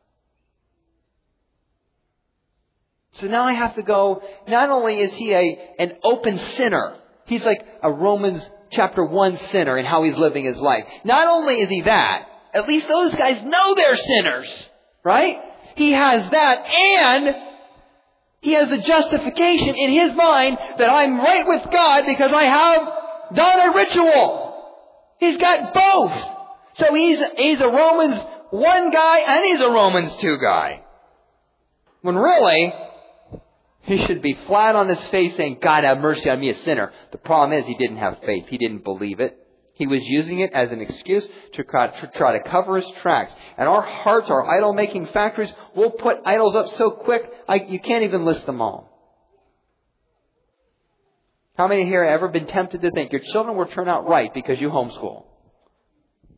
So now I have to go, not only is he a an open sinner, he's like a Romans chapter one sinner in how he's living his life. Not only is he that, at least those guys know they're sinners, right? He has that, and he has the justification in his mind that I'm right with God because I have done a ritual. He's got both. So he's he's a Romans one guy and he's a Romans two guy. When really, he should be flat on his face saying, God have mercy on me, a sinner. The problem is he didn't have faith. He didn't believe it. He was using it as an excuse to try, to try to cover his tracks. And our hearts, our idol-making factories, will put idols up so quick, I, you can't even list them all. How many here have ever been tempted to think your children will turn out right because you homeschool?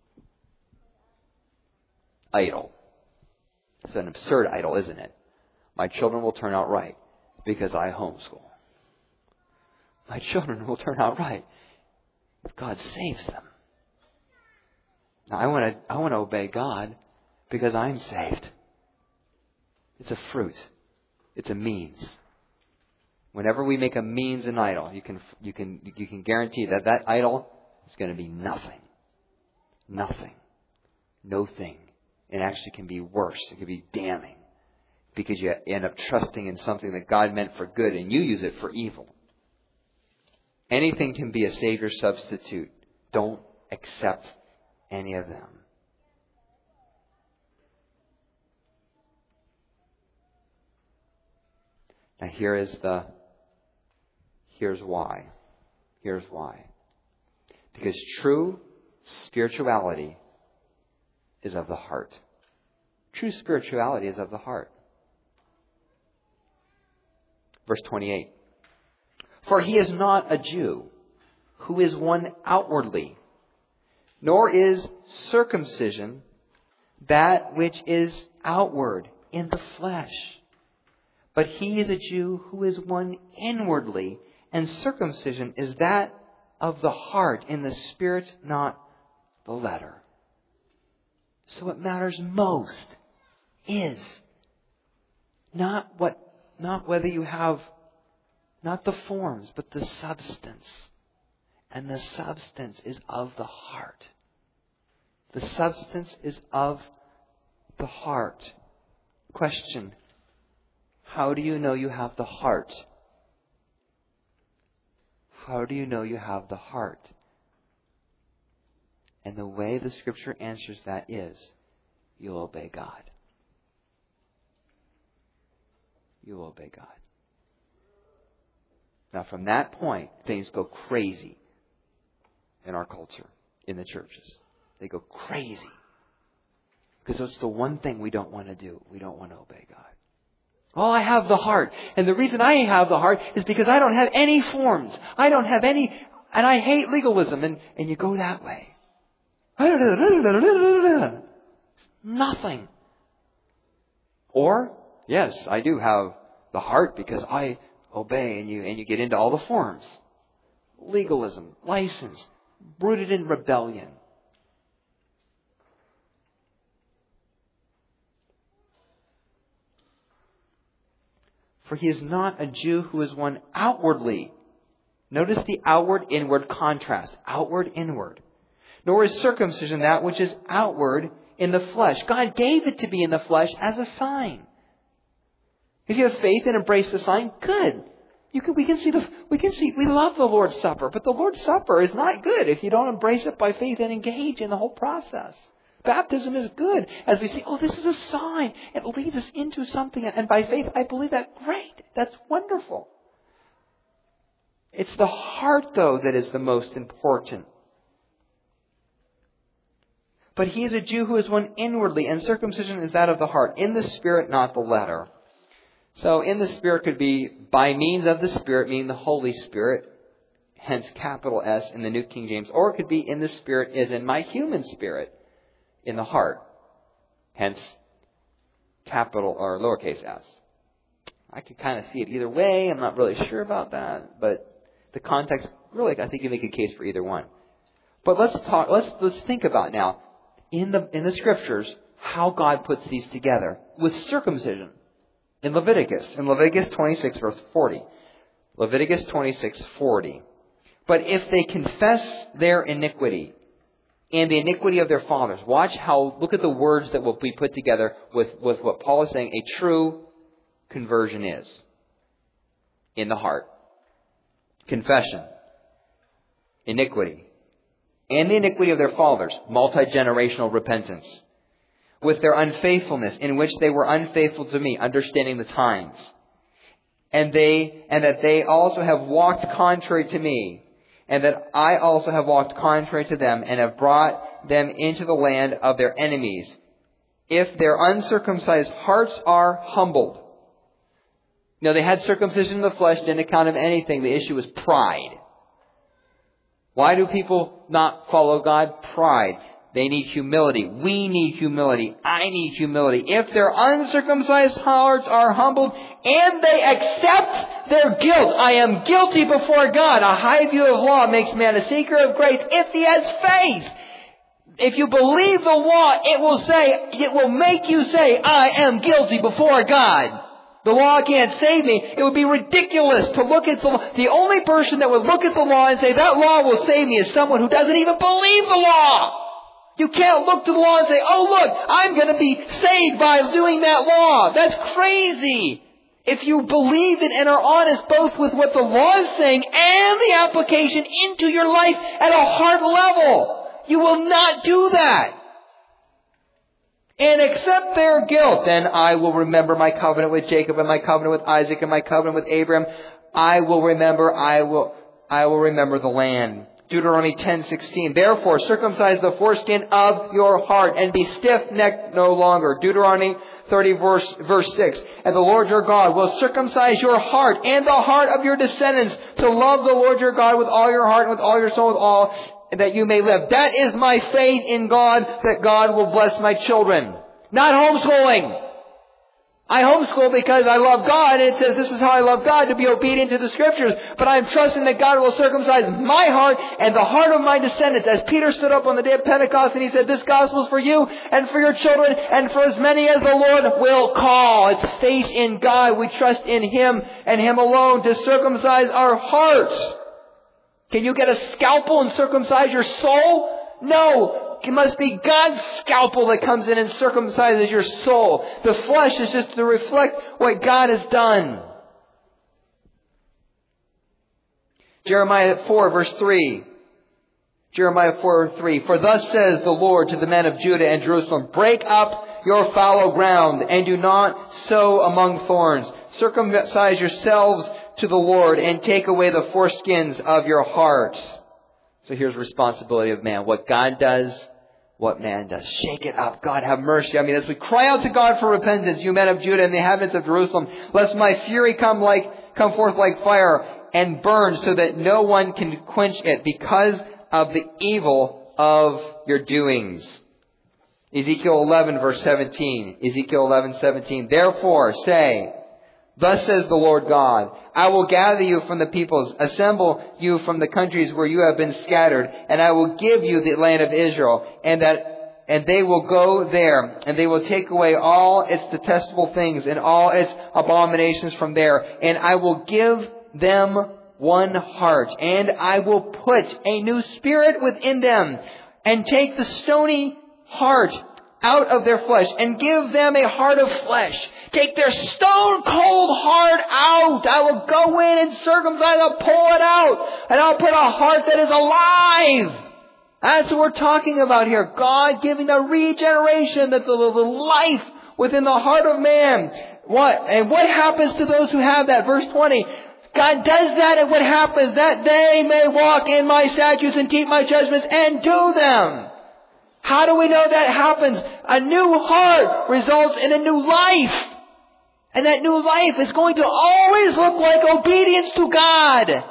Idol. It's an absurd idol, isn't it? My children will turn out right because I homeschool. My children will turn out right if God saves them. Now, I want to I want to obey God because I'm saved. It's a fruit. It's a means. Whenever we make a means an idol, you can you can you can guarantee that that idol is going to be nothing. Nothing. No thing. It actually can be worse. It can be damning. Because you end up trusting in something that God meant for good and you use it for evil. Anything can be a Savior substitute. Don't accept any of them. Now here is the, here's why. Here's why. Because true spirituality is of the heart. True spirituality is of the heart. Verse twenty-eight. For he is not a Jew who is one outwardly, nor is circumcision that which is outward in the flesh. But he is a Jew who is one inwardly, and circumcision is that of the heart, in the spirit, not the letter. So what matters most is not what, not whether you have, not the forms, but the substance. And the substance is of the heart. The substance is of the heart. Question: how do you know you have the heart? How do you know you have the heart? And the way the Scripture answers that is, you'll obey God. You'll obey God. Now from that point, things go crazy in our culture, in the churches. They go crazy. Because it's the one thing we don't want to do. We don't want to obey God. Oh, I have the heart. And the reason I have the heart is because I don't have any forms. I don't have any, and I hate legalism. And, and you go that way. Nothing. Or, yes, I do have the heart because I obey, and you and you get into all the forms. Legalism, license, rooted in rebellion. For he is not a Jew who is one outwardly. Notice the outward-inward contrast. Outward-inward. Nor is circumcision that which is outward in the flesh. God gave it to be in the flesh as a sign. If you have faith and embrace the sign, good. You can, we can see the, we can see, we love the Lord's Supper, but the Lord's Supper is not good if you don't embrace it by faith and engage in the whole process. Baptism is good as we see, oh, this is a sign. It leads us into something, and by faith, I believe that. Great. That's wonderful. It's the heart, though, that is the most important. But he is a Jew who is one inwardly, and circumcision is that of the heart, in the spirit, not the letter. So in the Spirit could be by means of the Spirit, meaning the Holy Spirit, hence capital S in the New King James. Or it could be in the Spirit as in my human spirit, in the heart, hence capital or lowercase s. I can kind of see it either way. I'm not really sure about that. But the context, really, I think you make a case for either one. But let's talk, let's, let's think about now, in the, in the Scriptures, how God puts these together with circumcision. In Leviticus, in Leviticus twenty-six, verse forty. Leviticus twenty-six, forty. But if they confess their iniquity and the iniquity of their fathers, watch how, look at the words that will be put together with, with what Paul is saying a true conversion is. In the heart. Confession. Iniquity. And the iniquity of their fathers. Multi-generational repentance. With their unfaithfulness, in which they were unfaithful to me, understanding the times. And they, and that they also have walked contrary to me, and that I also have walked contrary to them, and have brought them into the land of their enemies. If their uncircumcised hearts are humbled. Now they had circumcision in the flesh, didn't account of anything. The issue was pride. Why do people not follow God? Pride. They need humility. We need humility. I need humility. If their uncircumcised hearts are humbled and they accept their guilt, I am guilty before God. A high view of law makes man a seeker of grace if he has faith. If you believe the law, it will say, it will make you say, I am guilty before God. The law can't save me. It would be ridiculous to look at the law. The only person that would look at the law and say, that law will save me is someone who doesn't even believe the law. You can't look to the law and say, oh look, I'm going to be saved by doing that law. That's crazy. If you believe it and are honest both with what the law is saying and the application into your life at a heart level, you will not do that. And accept their guilt. Then I will remember my covenant with Jacob and my covenant with Isaac and my covenant with Abraham. I will remember, I will, I will remember the land. Deuteronomy ten sixteen. Therefore, circumcise the foreskin of your heart and be stiff-necked no longer. Deuteronomy thirty verse, verse six. And the Lord your God will circumcise your heart and the heart of your descendants to love the Lord your God with all your heart and with all your soul, with all that you may live. That is my faith in God, that God will bless my children. Not homeschooling. I homeschool because I love God, and it says this is how I love God, to be obedient to the Scriptures. But I'm trusting that God will circumcise my heart and the heart of my descendants. As Peter stood up on the day of Pentecost and he said, this gospel is for you and for your children and for as many as the Lord will call. It's faith in God. We trust in Him and Him alone to circumcise our hearts. Can you get a scalpel and circumcise your soul? No. It must be God's scalpel that comes in and circumcises your soul. The flesh is just to reflect what God has done. Jeremiah four verse three. Jeremiah four three. For thus says the Lord to the men of Judah and Jerusalem, break up your fallow ground and do not sow among thorns. Circumcise yourselves to the Lord and take away the foreskins of your hearts. So here's the responsibility of man. What God does, what man does. Shake it up. God, have mercy. I mean, as we cry out to God for repentance, you men of Judah and the inhabitants of Jerusalem, lest my fury come like, come forth like fire and burn so that no one can quench it because of the evil of your doings. Ezekiel eleven verse seventeen. Ezekiel eleven seventeen. Therefore say, thus says the Lord God, I will gather you from the peoples, assemble you from the countries where you have been scattered, and I will give you the land of Israel, and that, and they will go there, and they will take away all its detestable things and all its abominations from there, and I will give them one heart, and I will put a new spirit within them, and take the stony heart out of their flesh, and give them a heart of flesh. Take their stone cold heart out. I will go in and circumcise. I'll pull it out. And I'll put a heart that is alive. That's what we're talking about here. God giving the regeneration, that's the life within the heart of man. What? And what happens to those who have that? Verse twenty. God does that, and what happens? That they may walk in my statutes and keep my judgments and do them. How do we know that happens? A new heart results in a new life. And that new life is going to always look like obedience to God.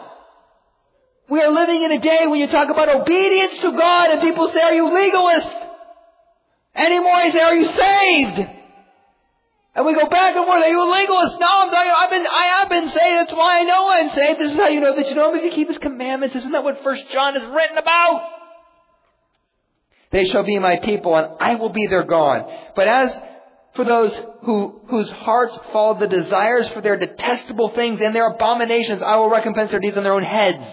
We are living in a day when you talk about obedience to God and people say, are you legalist? Anymore, I say, are you saved? And we go back and forth, are you a legalist? No, I'm not, I've been, I have been saved. That's why I know I'm saved. This is how you know that you know Him if you keep His commandments. Isn't that what First John is written about? They shall be my people, and I will be their God. But as for those who whose hearts follow the desires for their detestable things and their abominations, I will recompense their deeds on their own heads.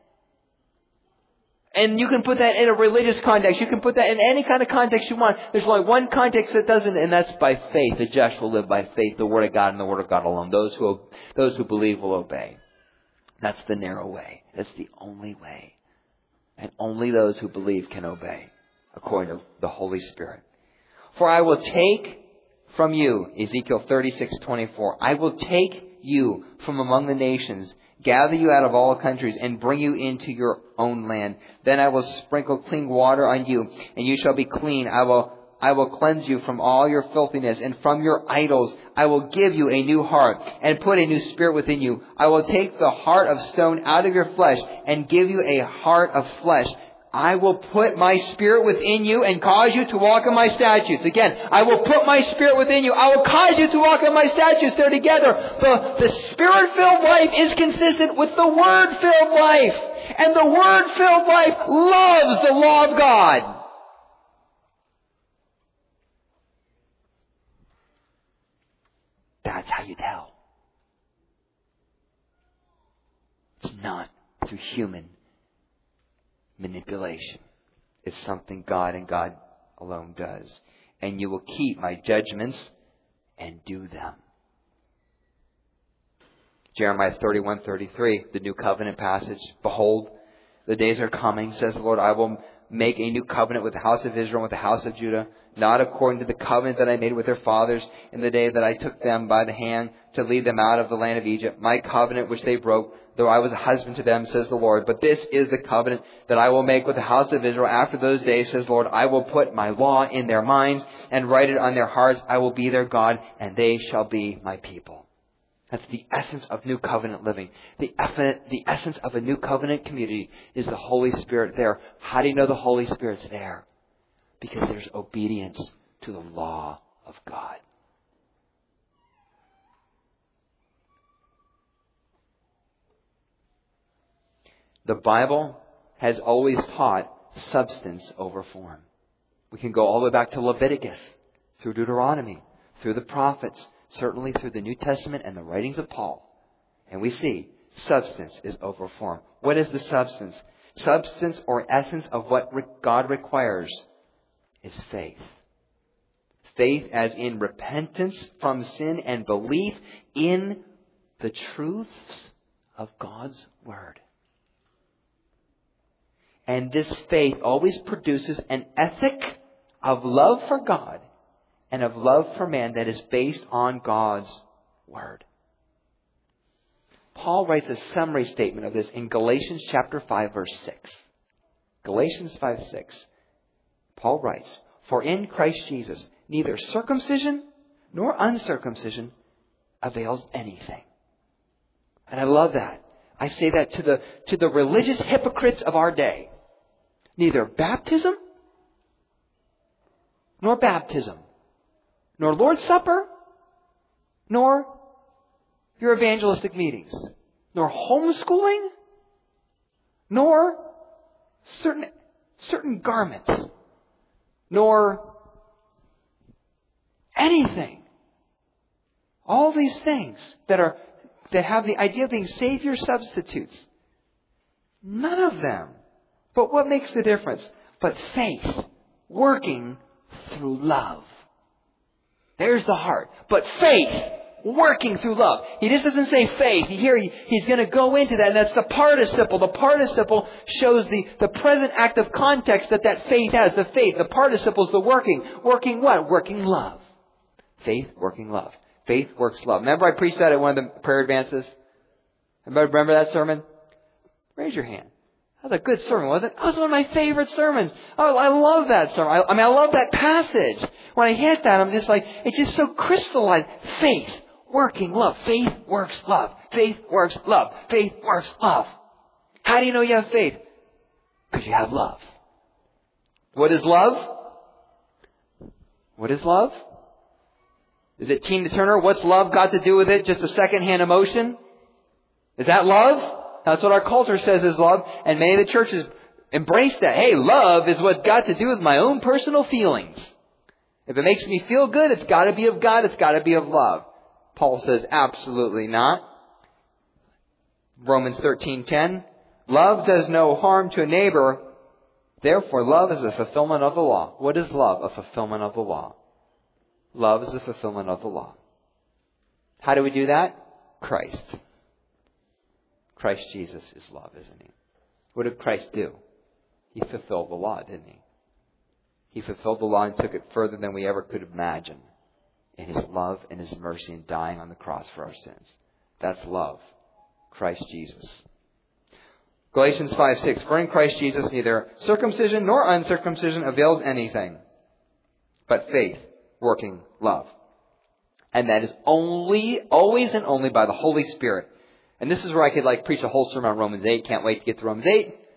And you can put that in a religious context. You can put that in any kind of context you want. There's only one context that doesn't, and that's by faith. The just will live by faith, the Word of God and the Word of God alone. Those who those who believe will obey. That's the narrow way. That's the only way. And only those who believe can obey, according to the Holy Spirit. For I will take from you, Ezekiel thirty-six twenty-four, I will take you from among the nations, gather you out of all countries, and bring you into your own land. Then I will sprinkle clean water on you, and you shall be clean. I will I will cleanse you from all your filthiness, and from your idols I will give you a new heart, and put a new spirit within you. I will take the heart of stone out of your flesh, and give you a heart of flesh. I will put my Spirit within you and cause you to walk in my statutes. Again, I will put my Spirit within you. I will cause you to walk in my statutes. They're together. The, the Spirit-filled life is consistent with the Word-filled life. And the Word-filled life loves the law of God. That's how you tell. It's not through human manipulation. It's something God and God alone does. And you will keep my judgments and do them. Jeremiah thirty-one thirty-three, the new covenant passage. Behold, the days are coming, says the Lord, I will make a new covenant with the house of Israel and with the house of Judah, not according to the covenant that I made with their fathers in the day that I took them by the hand to lead them out of the land of Egypt, my covenant which they broke, though I was a husband to them, says the Lord. But this is the covenant that I will make with the house of Israel after those days, says the Lord. I will put my law in their minds and write it on their hearts. I will be their God, and they shall be my people. That's the essence of new covenant living. The, the essence of a new covenant community is the Holy Spirit there. How do you know the Holy Spirit's there? Because there's obedience to the law of God. The Bible has always taught substance over form. We can go all the way back to Leviticus, through Deuteronomy, through the prophets, certainly through the New Testament and the writings of Paul. And we see substance is over form. What is the substance? Substance or essence of what God requires is faith. Faith as in repentance from sin and belief in the truths of God's Word. And this faith always produces an ethic of love for God and of love for man that is based on God's Word. Paul writes a summary statement of this in Galatians chapter five, verse six. Galatians five, six. Paul writes, for in Christ Jesus, neither circumcision nor uncircumcision avails anything. And I love that. I say that to the, to the religious hypocrites of our day. Neither baptism nor baptism, nor Lord's Supper, nor your evangelistic meetings, nor homeschooling, nor certain, certain garments, nor anything. All these things that are that have the idea of being Savior substitutes. None of them. But what makes the difference? But faith working through love. There's the heart. But faith working through love. He just doesn't say faith. Here he, he's going to go into that. And that's the participle. The participle shows the, the present active context that that faith has. The faith. The participle is the working. Working what? Working love. Faith working love. Faith works love. Remember I preached that at one of the prayer advances? Everybody remember that sermon? Raise your hand. That was a good sermon, wasn't it? That was one of my favorite sermons. Oh, I love that sermon. I, I mean, I love that passage. When I hit that, I'm just like, it's just so crystallized. Faith, working love. Faith works love. Faith works love. Faith works love. How do you know you have faith? Because you have love. What is love? What is love? Is it Tina Turner? What's love got to do with it? Just a second-hand emotion? Is that love? That's what our culture says is love. And many of the churches embrace that. Hey, love is what's got to do with my own personal feelings. If it makes me feel good, it's got to be of God. It's got to be of love. Paul says absolutely not. Romans thirteen ten. Love does no harm to a neighbor. Therefore, love is a fulfillment of the law. What is love? A fulfillment of the law. Love is a fulfillment of the law. How do we do that? Christ. Christ Jesus is love, isn't he? What did Christ do? He fulfilled the law, didn't he? He fulfilled the law and took it further than we ever could imagine in his love and his mercy in dying on the cross for our sins. That's love. Christ Jesus. Galatians five six. For in Christ Jesus neither circumcision nor uncircumcision avails anything, but faith working love. And that is only, always and only by the Holy Spirit. And this is where I could like preach a whole sermon on Romans eight. Can't wait to get to Romans eight.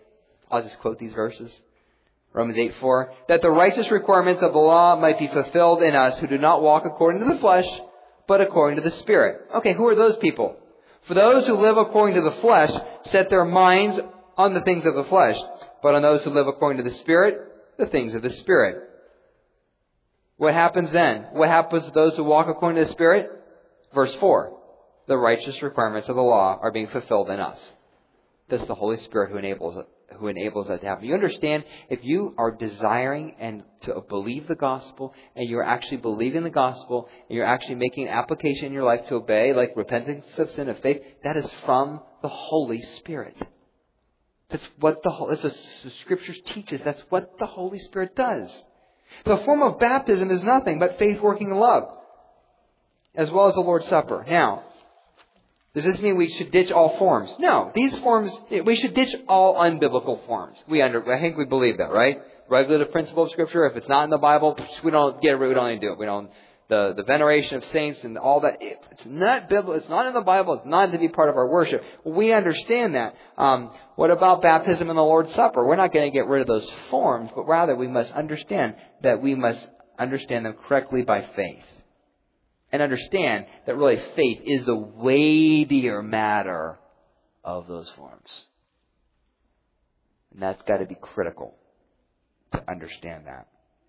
I'll just quote these verses. Romans eight four. That the righteous requirements of the law might be fulfilled in us who do not walk according to the flesh, but according to the Spirit. Okay, who are those people? For those who live according to the flesh set their minds on the things of the flesh, but on those who live according to the Spirit, the things of the Spirit. What happens then? What happens to those who walk according to the Spirit? Verse four. The righteous requirements of the law are being fulfilled in us. That's the Holy Spirit who enables it. Who enables that to happen. You understand, if you are desiring and to believe the gospel, and you're actually believing the gospel, and you're actually making an application in your life to obey, like repentance of sin of faith, that is from the Holy Spirit. That's what the, as the Scriptures teach us. That's what the Holy Spirit does. The form of baptism is nothing but faith working in love, as well as the Lord's Supper. Now, does this mean we should ditch all forms? No. These forms, we should ditch all unbiblical forms. We under, I think we believe that, right? Regulative principle of Scripture. If it's not in the Bible, we don't get it. We don't even do it. We don't, the, the veneration of saints and all that. It's not biblical. It's not in the Bible. It's not to be part of our worship. We understand that. Um, what about baptism and the Lord's Supper? We're not going to get rid of those forms, but rather we must understand that we must understand them correctly by faith. And understand that really faith is the weightier matter of those forms. And that's got to be critical to understand that.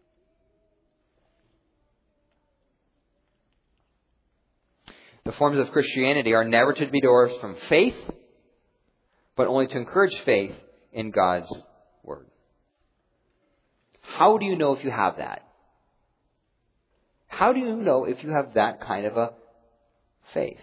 The forms of Christianity are never to be divorced from faith, but only to encourage faith in God's Word. How do you know if you have that? How do you know if you have that kind of a faith?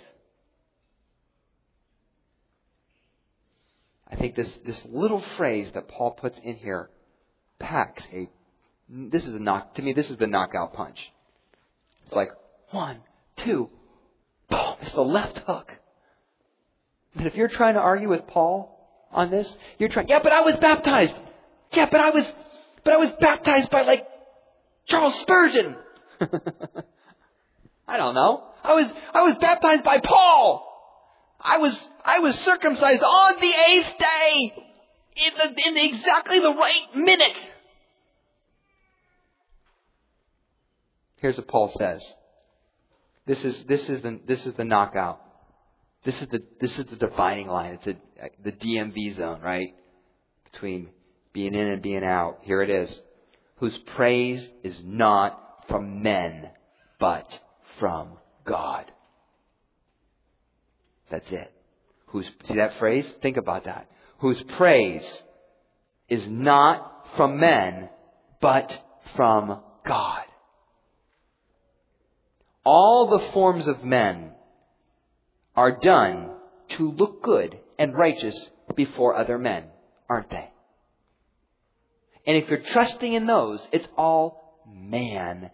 I think this, this little phrase that Paul puts in here packs a, this is a knock, to me this is the knockout punch. It's like, one, two, boom, it's the left hook. And if you're trying to argue with Paul on this, you're trying, yeah, but I was baptized. Yeah, but I was, but I was baptized by like Charles Spurgeon. I don't know. I was I was baptized by Paul. I was I was circumcised on the eighth day in the in exactly the right minute. Here's what Paul says. This is this is the this is the knockout. This is the this is the dividing line. It's a, the D M V zone, right? Between being in and being out. Here it is. Whose praise is not from men, but from God. That's it. Whose, see that phrase? Think about that. Whose praise is not from men, but from God. All the forms of men are done to look good and righteous before other men, aren't they? And if you're trusting in those, it's all man-centered.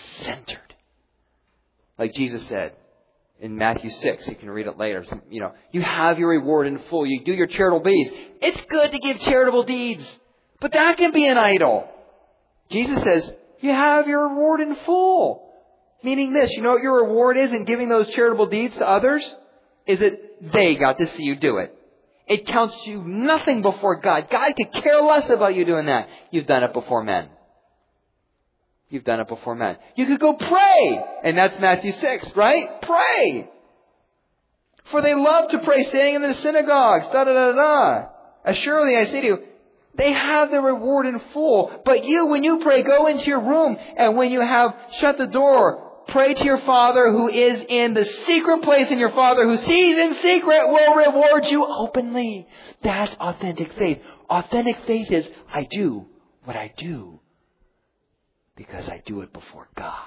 Like Jesus said in Matthew six, you can read it later. You know, you have your reward in full. You do your charitable deeds. It's good to give charitable deeds, but that can be an idol. Jesus says, you have your reward in full. Meaning this, you know what your reward is in giving those charitable deeds to others? Is it they got to see you do it. It counts you nothing before God. God could care less about you doing that. You've done it before men. You've done it before men. You could go pray. And that's Matthew six, right? Pray. For they love to pray standing in the synagogues. Da da da da. Assuredly I say to you, they have their reward in full. But you, when you pray, go into your room. And when you have shut the door, pray to your Father who is in the secret place, and your Father who sees in secret will reward you openly. That's authentic faith. Authentic faith is, I do what I do because I do it before God.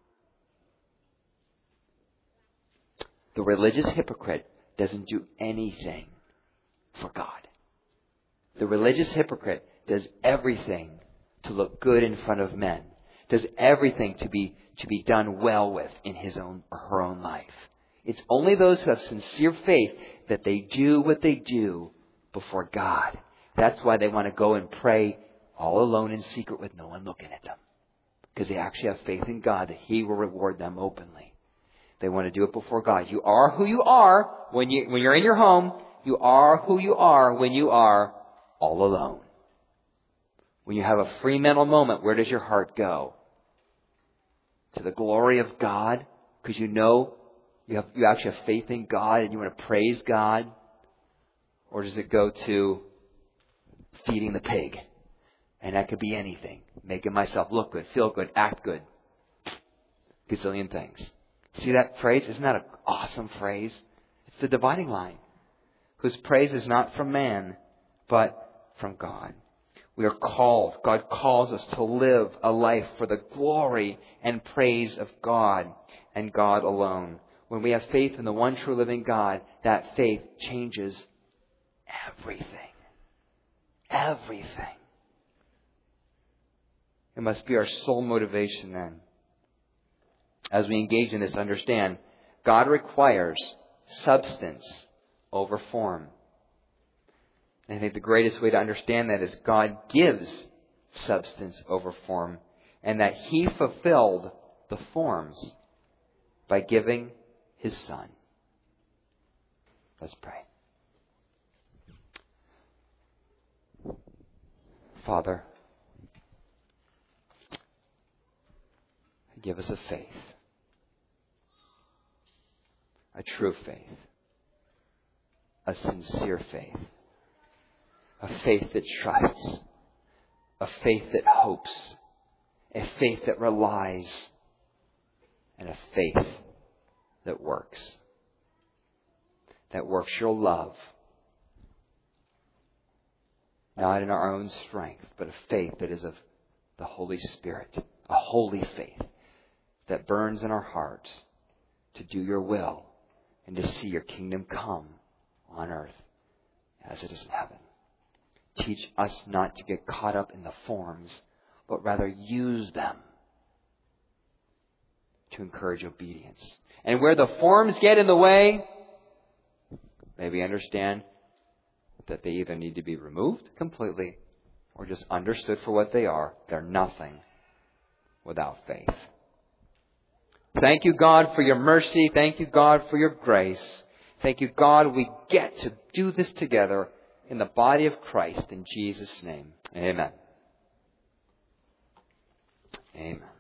The religious hypocrite doesn't do anything for God. The religious hypocrite does everything to look good in front of men. Does everything to be to be done well with in his own or her own life. It's only those who have sincere faith that they do what they do before God. That's why they want to go and pray all alone in secret with no one looking at them. Because they actually have faith in God that He will reward them openly. They want to do it before God. You are who you are when you when you're in your home. You are who you are when you are all alone. When you have a free mental moment, where does your heart go? To the glory of God? Because you know you have you actually have faith in God and you want to praise God? Or does it go to feeding the pig? And that could be anything. Making myself look good, feel good, act good. Gazillion things. See that phrase? Isn't that an awesome phrase? It's the dividing line. Whose praise is not from man, but from God. We are called. God calls us to live a life for the glory and praise of God and God alone. When we have faith in the one true living God, that faith changes everything. Everything. It must be our sole motivation then. As we engage in this, understand, God requires substance over form. And I think the greatest way to understand that is God gives substance over form, and that He fulfilled the forms by giving His Son. Let's pray. Father, give us a faith, a true faith, a sincere faith, a faith that trusts, a faith that hopes, a faith that relies, and a faith that works. That works your love, not in our own strength, but a faith that is of the Holy Spirit, a holy faith that burns in our hearts to do your will and to see your kingdom come on earth as it is in heaven. Teach us not to get caught up in the forms, but rather use them to encourage obedience. And where the forms get in the way, may we understand that they either need to be removed completely or just understood for what they are. They're nothing without faith. Thank you, God, for your mercy. Thank you, God, for your grace. Thank you, God, we get to do this together in the body of Christ. In Jesus' name, amen. Amen.